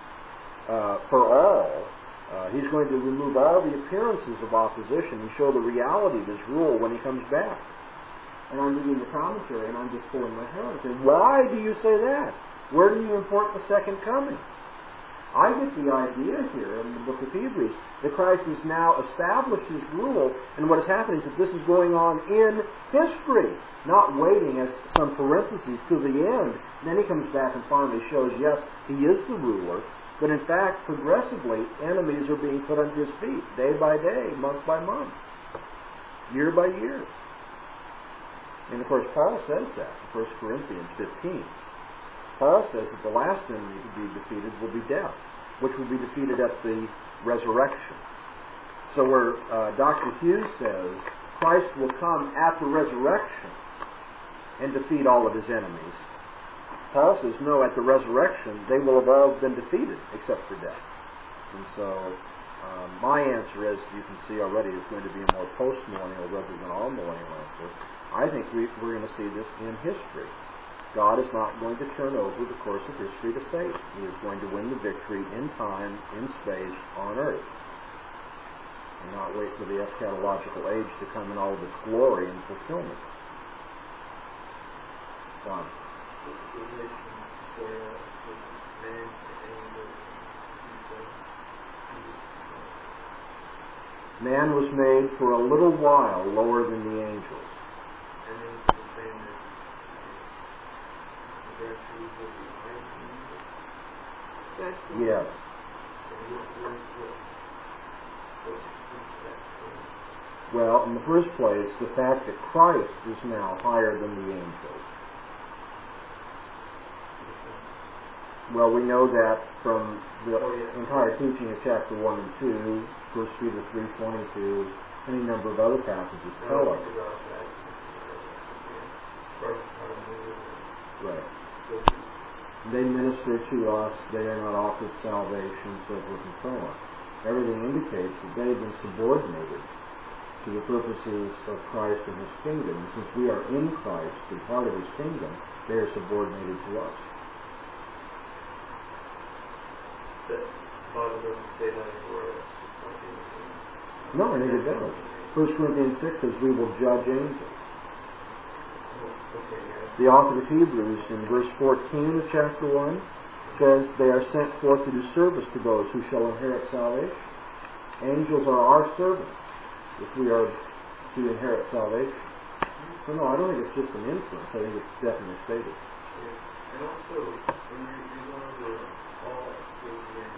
for all. He's going to remove all the appearances of opposition and show the reality of his rule when he comes back. And I'm reading the commentary, and I'm just pulling my hair out and saying, why do you say that? Where do you import the second coming? I get the idea here in the book of Hebrews that Christ has now established his rule, and what is happening is that this is going on in history, not waiting as some parentheses to the end. And then he comes back and finally shows, yes, he is the ruler, but in fact, progressively, enemies are being put under his feet, day by day, month by month, year by year. And of course, Paul says that in 1 Corinthians 15. Paul says that the last enemy to be defeated will be death, which will be defeated at the resurrection. So where Dr. Hughes says Christ will come at the resurrection and defeat all of his enemies, Paul says, no, at the resurrection, they will have all been defeated except for death. And so my answer, as you can see already, is going to be a more post-millennial rather than all-millennial answer. I think we're going to see this in history. God is not going to turn over the course of history to Satan. He is going to win the victory in time, in space, on earth. And not wait for the eschatological age to come in all of its glory and fulfillment. John. Man was made for a little while lower than the angels. Yes. Well, in the first place, the fact that Christ is now higher than the angels. Well, we know that from the entire teaching of chapter 1 and 2, 1 Peter 3:22, any number of other passages tell us. Right. They minister to us. They are not offered salvation, so forth and so on. Everything indicates that they've been subordinated to the purposes of Christ and His kingdom. And since we are in Christ and part of His kingdom, they are subordinated to us. The Bible doesn't say that anywhere. No, I think it does. 1 Corinthians 6 says we will judge angels. The author of Hebrews in verse 14 of chapter 1 says they are sent forth to do service to those who shall inherit salvation. Angels are our servants if we are to inherit salvation. So no, I don't think it's just an inference. I think it's definitely stated. And also, when you go over all and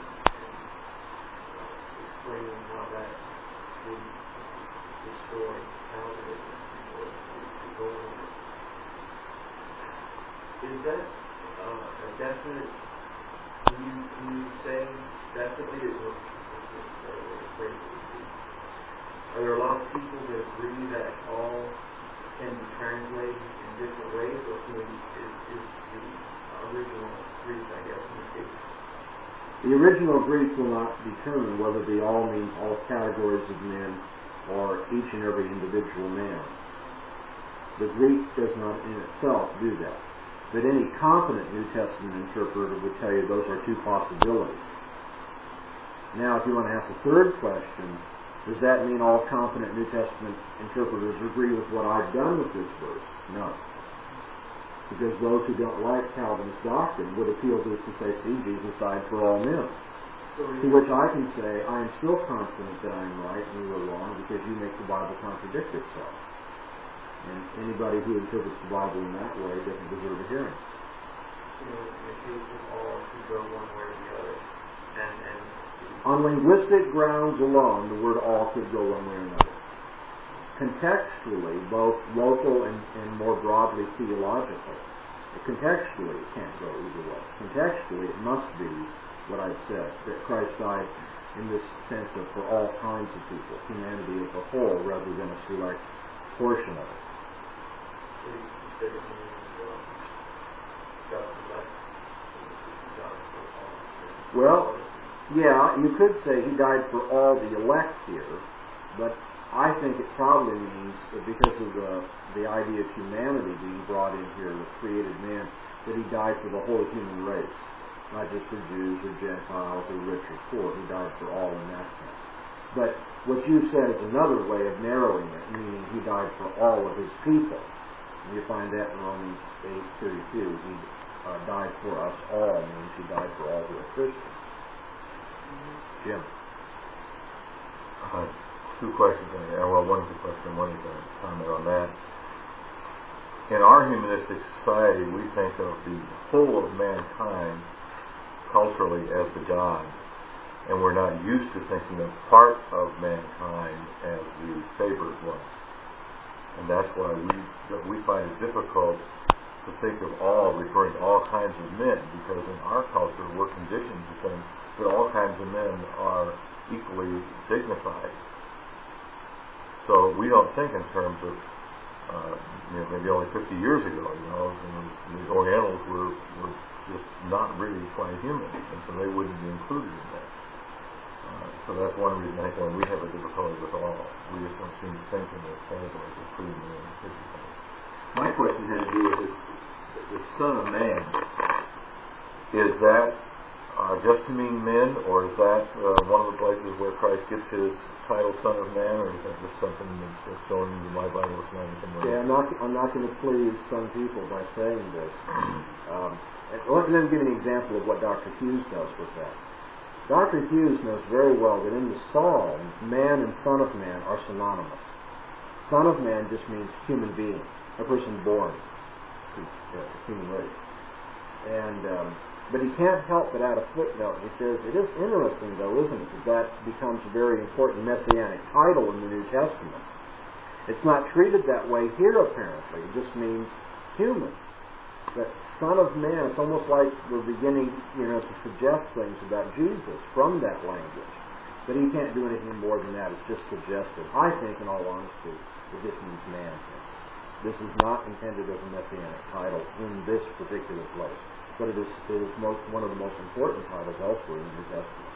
explaining how that would destroy Calvinism or go over, is that a definite? Can you say definitely it will? Are there a lot of people that agree that all can be translated in different ways, or is the original Greek, I guess, in the case? The original Greek will not determine whether the all means all categories of men or each and every individual man. The Greek does not in itself do that. But any competent New Testament interpreter would tell you those are two possibilities. Now, if you want to ask the third question, does that mean all competent New Testament interpreters agree with what I've done with this verse? No. Because those who don't like Calvinist doctrine would appeal to us to say, see, Jesus died for all men. To which I can say, I am still confident that I am right and you are wrong because you make the Bible contradict itself. And anybody who interprets the Bible in that way doesn't deserve a hearing. In the case of all could go one way or the other. And on linguistic grounds alone, the word all could go one way or another. Contextually, both local and more broadly theologically, contextually it can't go either way. Contextually it must be what I've said, that Christ died in this sense of for all kinds of people, humanity as a whole, rather than a select portion of it. Well, yeah, you could say He died for all the elect here, but I think it probably means that because of the idea of humanity being brought in here with created man, that He died for the whole human race, not just for Jews or Gentiles or rich or poor. He died for all in that sense. But what you said is another way of narrowing it, meaning He died for all of His people. And you find that in Romans 8:32. He died for us all, means He died for all who are Christians. Jim. Two questions. Well, one is a question, one is a comment on that. In our humanistic society, we think of the whole of mankind culturally as the God, and we're not used to thinking of part of mankind as the favored one. And that's why we find it difficult to think of all, referring to all kinds of men, because in our culture we're conditioned to think that all kinds of men are equally dignified. So we don't think in terms of, maybe only 50 years ago, the Orientals were just not really quite human, and so they wouldn't be included in that. So that's one reason I think when we have a difficulty with all, we just don't seem to think in those categories of free men and dignified. My question had to do with the Son of Man. Is that just to mean men, or is that one of the places where Christ gets His title Son of Man, or is that just something that's shown in my Bible? It's not somewhere? Yeah, I'm not going to please some people by saying this. Let me give you an example of what Dr. Hughes does with that. Dr. Hughes knows very well that in the Psalms, man and Son of Man are synonymous. Son of Man just means human being, a person born to the human race. But he can't help but add a footnote. He says, it is interesting, though, isn't it, that becomes a very important messianic title in the New Testament. It's not treated that way here, apparently. It just means human. That Son of Man, it's almost like we're beginning, to suggest things about Jesus from that language. But he can't do anything more than that. It's just suggestive. I think, in all honesty, it just means man. This is not intended as a messianic title in this particular place. but it is one of the most important titles elsewhere in the New Testament.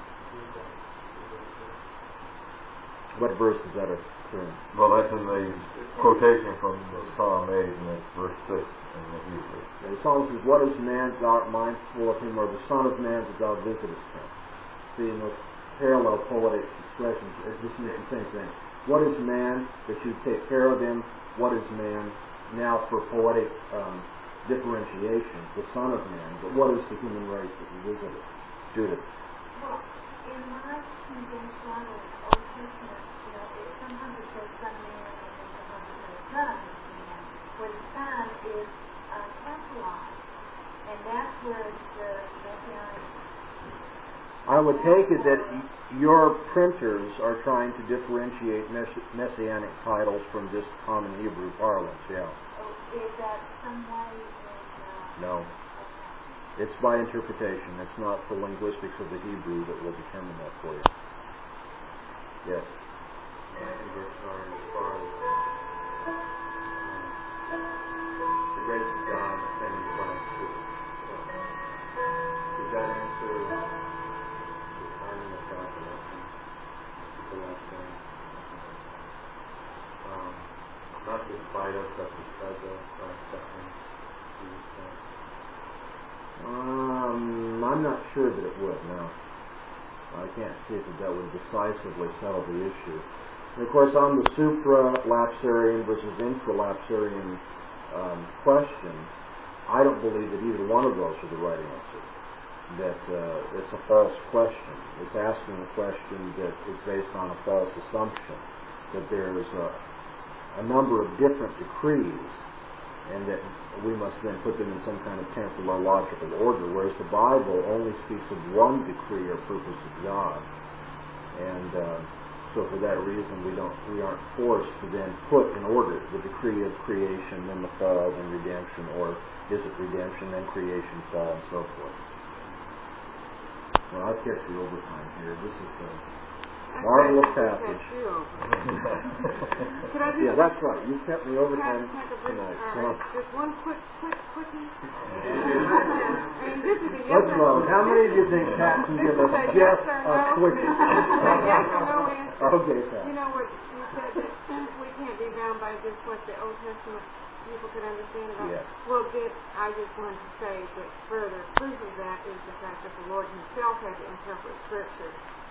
What verse is that occurring? Well, that's in the quotation from Psalm 8, and it's verse 6 in the Hebrew. The Psalm says, "What is man that thou art mindful of him, or the son of man that thou visitest him?" See, in those parallel poetic expressions, it just means the same thing. What is man that you take care of him? What is man? Now for poetic differentiation, the son of man. But what is the human race that you visited? Judith. Well, in my King James Bible, Old Testament, sometimes it says son man, and sometimes it says son man, where the son is capitalized, and that's where the messianic. I would take it that your printers are trying to differentiate messianic titles from just common Hebrew parlance, yeah. Oh, is that some way in... No. Okay. It's by interpretation. It's not the linguistics of the Hebrew that will determine that for you. Yes. In verse 9, as far as the grace of God and His love, does that answer the timing of God's election? The last thing. Not despite us, but because of our acceptance. I'm not sure that it would, no. I can't see that would decisively settle the issue. And of course, on the supra-lapsarian versus infra-lapsarian question, I don't believe that either one of those are the right answer. That it's a false question. It's asking a question that is based on a false assumption, that there's a number of different decrees, and that we must then put them in some kind of temporal or logical order, whereas the Bible only speaks of one decree or purpose of God. And so for that reason, we aren't forced to then put in order the decree of creation, then the fall, then redemption, or is it redemption, then creation, fall, and so forth. Well, I've kept you over time here. This is a marvelous passage. Could I just... Yeah, that's right. You kept me over time take a break? tonight. All right. Just one quickie. This is a yes Let's or vote. How many do you think Pat can give us This is a just yes or a no. quickie? Yes or no answer. Okay, Pat. You know what you said, that we can't be bound by just what the Old Testament people could understand about. Yes. Well, I just wanted to say that further proof of that is the fact that the Lord Himself had to interpret Scripture.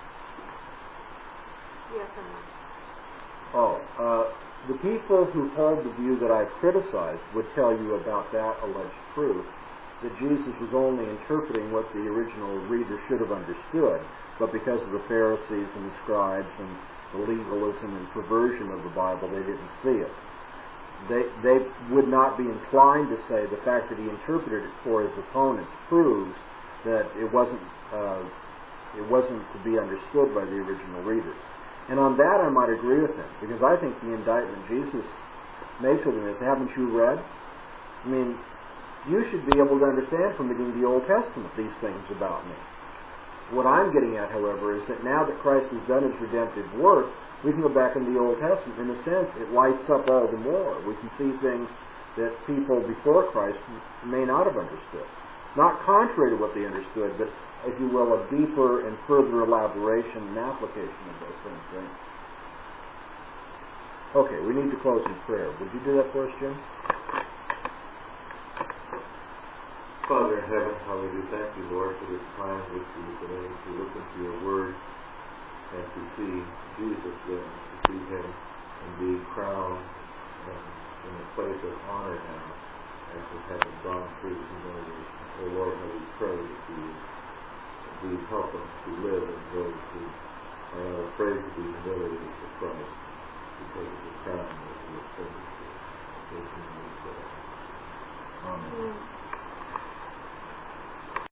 Yes or no? The people who hold the view that I've criticized would tell you about that alleged proof, that Jesus was only interpreting what the original reader should have understood, but because of the Pharisees and the scribes and the legalism and perversion of the Bible, they didn't see it. They would not be inclined to say the fact that he interpreted it for his opponents proves that it wasn't to be understood by the original readers. And on that I might agree with him, because I think the indictment Jesus makes of him is, haven't you read? I mean, you should be able to understand from reading the Old Testament these things about me. What I'm getting at, however, is that now that Christ has done His redemptive work, we can go back in the Old Testament. In a sense, it lights up all the more. We can see things that people before Christ may not have understood. Not contrary to what they understood, but, if you will, a deeper and further elaboration and application of those same things. Okay, we need to close in prayer. Would you do that for us, Jim? Father in heaven, how we do thank you, Lord, for this time which we've been able to look into your word and to see Jesus then, to see him indeed crowned in a place of honor now, after having gone through humiliation. Oh Lord, how we pray that you indeed help us to live as those who are not afraid to be humiliated for Christ.